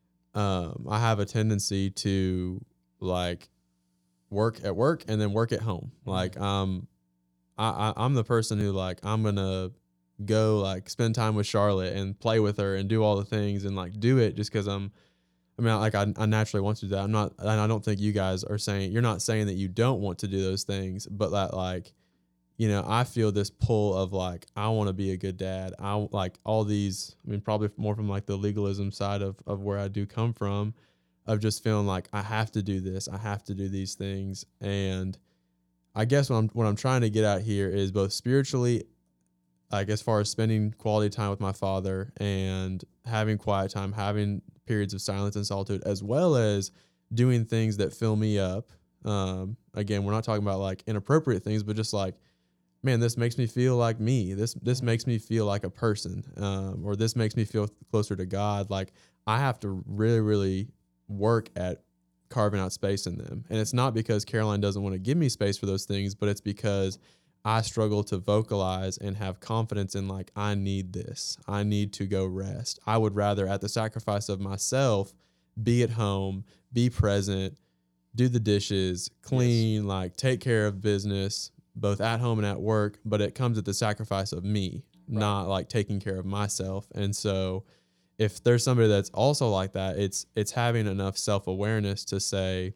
um, I have a tendency to, like, work at work and then work at home. Like um I, I I'm the person who like I'm gonna go like spend time with Charlotte and play with her and do all the things and like do it just because I'm I mean like I, I naturally want to do that. I'm not and I don't think you guys are saying you're not saying that you don't want to do those things, but that like you know, I feel this pull of like I want to be a good dad. I like all these I mean probably more from like the legalism side of of where I do come from of just feeling like I have to do this, I have to do these things. And I guess what I'm what I'm trying to get at here is both spiritually, like as far as spending quality time with my father and having quiet time, having periods of silence and solitude, as well as doing things that fill me up. Um, again, we're not talking about like inappropriate things, but just like, man, this makes me feel like me. This this makes me feel like a person, um, or this makes me feel closer to God. Like I have to really, really work at carving out space in them. And it's not because Caroline doesn't want to give me space for those things, but it's because I struggle to vocalize and have confidence in like, I need this. I need to go rest. I would rather at the sacrifice of myself be at home, be present, do the dishes, clean, like take care of business, both at home and at work, but it comes at the sacrifice of me, Right. not like taking care of myself. And so if there's somebody that's also like that, it's it's having enough self-awareness to say,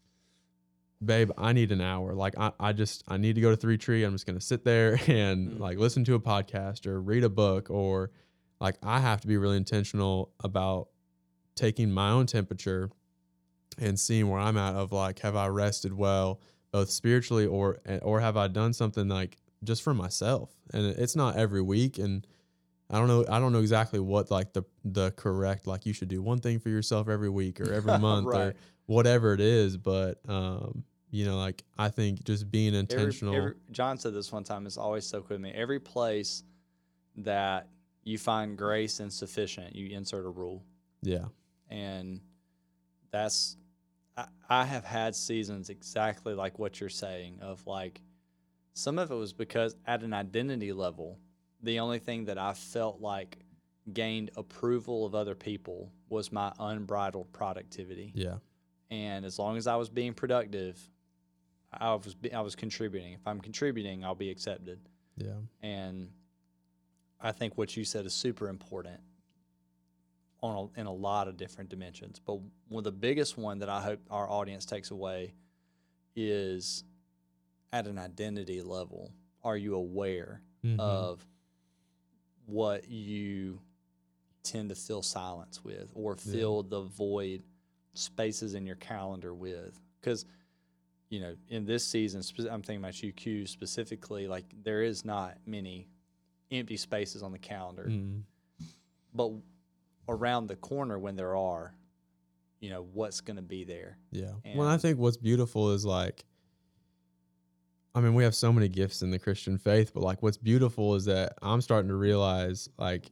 babe, I need an hour. Like I, I just I need to go to Three Tree. I'm just gonna sit there and Mm. like listen to a podcast or read a book, or like I have to be really intentional about taking my own temperature and seeing where I'm at of like, have I rested well, both spiritually or or have I done something like just for myself? And it's not every week, and I don't know. I don't know exactly what like the the correct like you should do one thing for yourself every week or every month Right. or whatever it is. But um, you know, like I think just being intentional. Every, every, John said this one time. It's always stuck with me. Every place that you find grace insufficient, you insert a rule, yeah, and that's. I, I have had seasons exactly like what you're saying. Of like, some of it was because at an identity level, the only thing that I felt like gained approval of other people was my unbridled productivity. yeah, And as long as I was being productive, I was I was contributing. If I'm contributing, I'll be accepted. Yeah. And I think what you said is super important on a, in a lot of different dimensions. But one of the biggest one that I hope our audience takes away is at an identity level. Are you aware Mhm. of what you tend to fill silence with, or fill the void spaces in your calendar with? Because, you know, in this season, spe- I'm thinking about U Q specifically, like there is not many empty spaces on the calendar. Mm. But around the corner, when there are, you know, what's going to be there? Yeah. And Well, I think what's beautiful is like, I mean, we have so many gifts in the Christian faith, but like what's beautiful is that I'm starting to realize, like,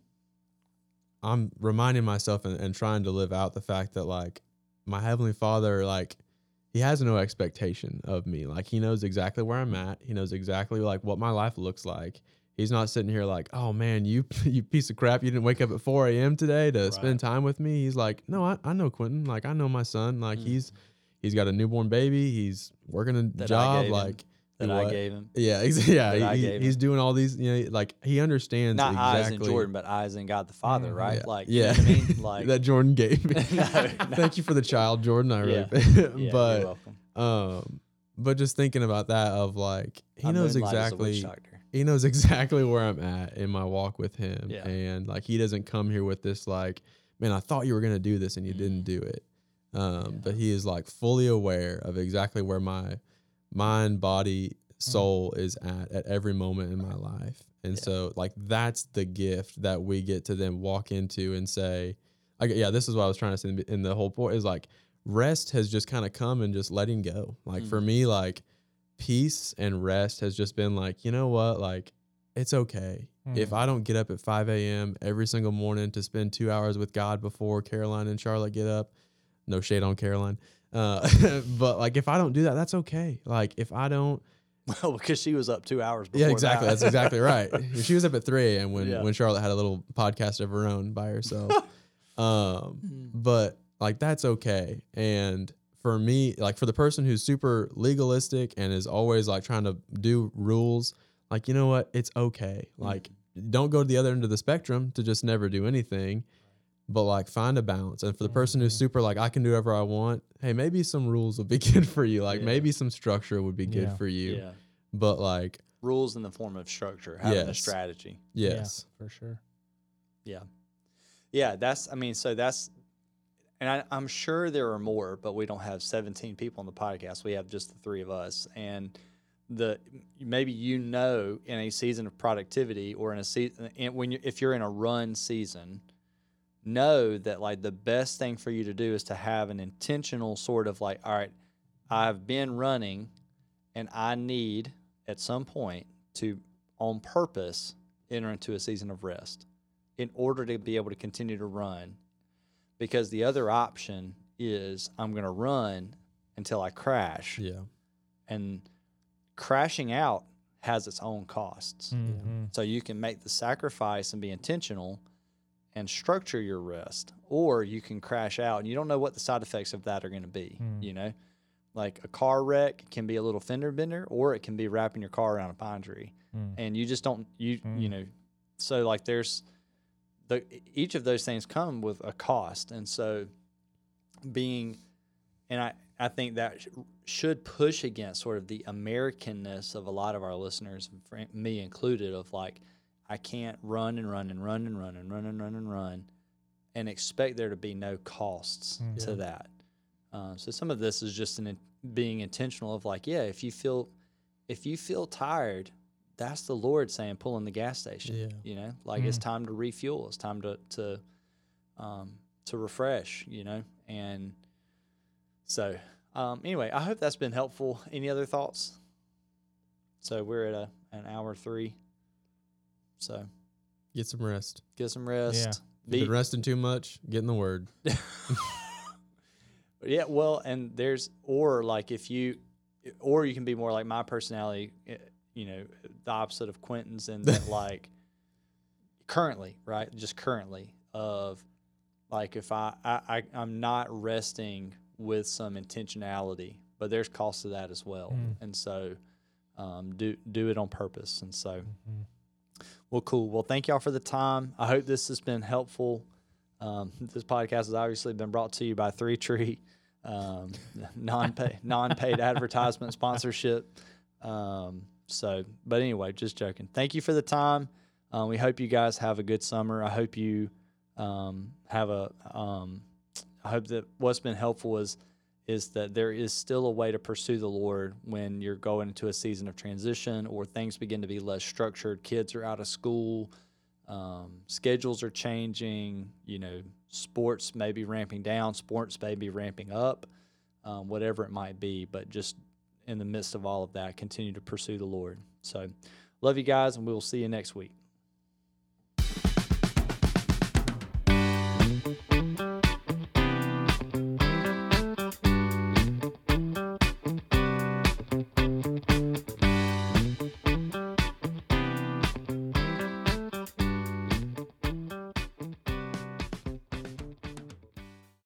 I'm reminding myself and, and trying to live out the fact that like my Heavenly Father, like, he has no expectation of me. Like, he knows exactly where I'm at. He knows exactly like what my life looks like. He's not sitting here like, oh man, you you piece of crap, you didn't wake up at four a.m. today to Right. spend time with me. He's like, no, I, I know Quentin. Like, I know my son. Like, Mm. he's he's got a newborn baby. He's working a That I job. gave him. Like, that do I what? gave him. Yeah, ex- yeah. That I he- gave he's him. doing all these. You know, like he understands Not exactly. eyes in Jordan, but eyes in God the Father, Mhm. right? Yeah. Like, yeah. you know what I mean? Like, that Jordan gave me. No, no. Thank you for the child, Jordan. I really, Yeah. yeah, you're but welcome. um, but just thinking about that of like he I knows moonlight as a witch exactly. doctor. He knows exactly where I'm at in my walk with him. Yeah. And like, he doesn't come here with this, like, man, I thought you were going to do this and you Mm. didn't do it. Um, Yeah. but he is like fully aware of exactly where my mind, body, soul is at, at every moment in my life. And Yeah. so like, that's the gift that we get to then walk into and say, like, yeah, this is what I was trying to say in- in the whole point is like, rest has just kind of come and just letting go. Like for Mm. me, like, peace and rest has just been like, you know what, like it's okay if Mm. I don't get up at five a.m. every single morning to spend two hours with God before Caroline and Charlotte get up. No shade on Caroline, uh, but like if I don't do that, that's okay. Like if I don't, Well, because she was up two hours before yeah, exactly. that. That's exactly right. She was up at three a.m. when Yeah. when Charlotte had a little podcast of her own by herself. um, Mm. but like that's okay. And for me, like for the person who's super legalistic and is always like trying to do rules, like, you know what? It's okay. Like, don't go to the other end of the spectrum to just never do anything, but like find a balance. And for the person who's Mhm. super like, I can do whatever I want, hey, maybe some rules will be good for you. Like Yeah. maybe some structure would be good Yeah. for you. Yeah. But like, Rules in the form of structure, having a Yes. strategy. yes. Yeah, for sure. Yeah. Yeah. That's, I mean, so that's, and I, I'm sure there are more, but we don't have seventeen people on the podcast. We have just the three of us. And the, maybe, you know, in a season of productivity or in a season, when you, if you're in a run season, know that like the best thing for you to do is to have an intentional sort of like, all right, I've been running and I need at some point to, on purpose, enter into a season of rest in order to be able to continue to run. Because the other option is I'm going to run until I crash. Yeah. And crashing out has its own costs. Mhm. So you can make the sacrifice and be intentional and structure your rest, or you can crash out and you don't know what the side effects of that are going to be. Mm. You know, like a car wreck can be a little fender bender, or it can be wrapping your car around a pine tree, Mm. and you just don't you Mm. you know. So like there's the each of those things come with a cost, and so being, and I I think that sh- should push against sort of the Americanness of a lot of our listeners, fr- me included, of like, I can't run and run and run and run and run and run and run and expect there to be no costs Mm. to Yeah. that. Uh, so some of this is just an, in- being intentional of like, yeah, if you feel, if you feel tired, that's the Lord saying, pull in the gas station. Yeah. You know, like it's Mm. time to refuel. It's time to, to, um, to refresh, you know? And so, um, anyway, I hope that's been helpful. Any other thoughts? So we're at a, an hour three. So Get some rest. get some rest. Yeah. If you've Be, been resting too much, get in the word. yeah, well, and there's, or like if you, or you can be more like my personality, eh, you know, the opposite of Quentin's, and that like currently, right? Just currently, of like if I, I, I I'm not resting with some intentionality, but there's cost to that as well. Mm. And so um, do do it on purpose. And so, Mhm. well, cool. Well, thank y'all for the time. I hope this has been helpful. Um, this podcast has obviously been brought to you by Three Tree, um, non-pay, non-paid advertisement sponsorship. Um, so, but anyway, just joking. Thank you for the time. Um, we hope you guys have a good summer. I hope you um, have a. Um, I hope that what's been helpful is is that there is still a way to pursue the Lord when you're going into a season of transition or things begin to be less structured. Kids are out of school. Um, schedules are changing, you know, sports may be ramping down, sports may be ramping up, um, whatever it might be. But just in the midst of all of that, continue to pursue the Lord. So love you guys, and we will see you next week.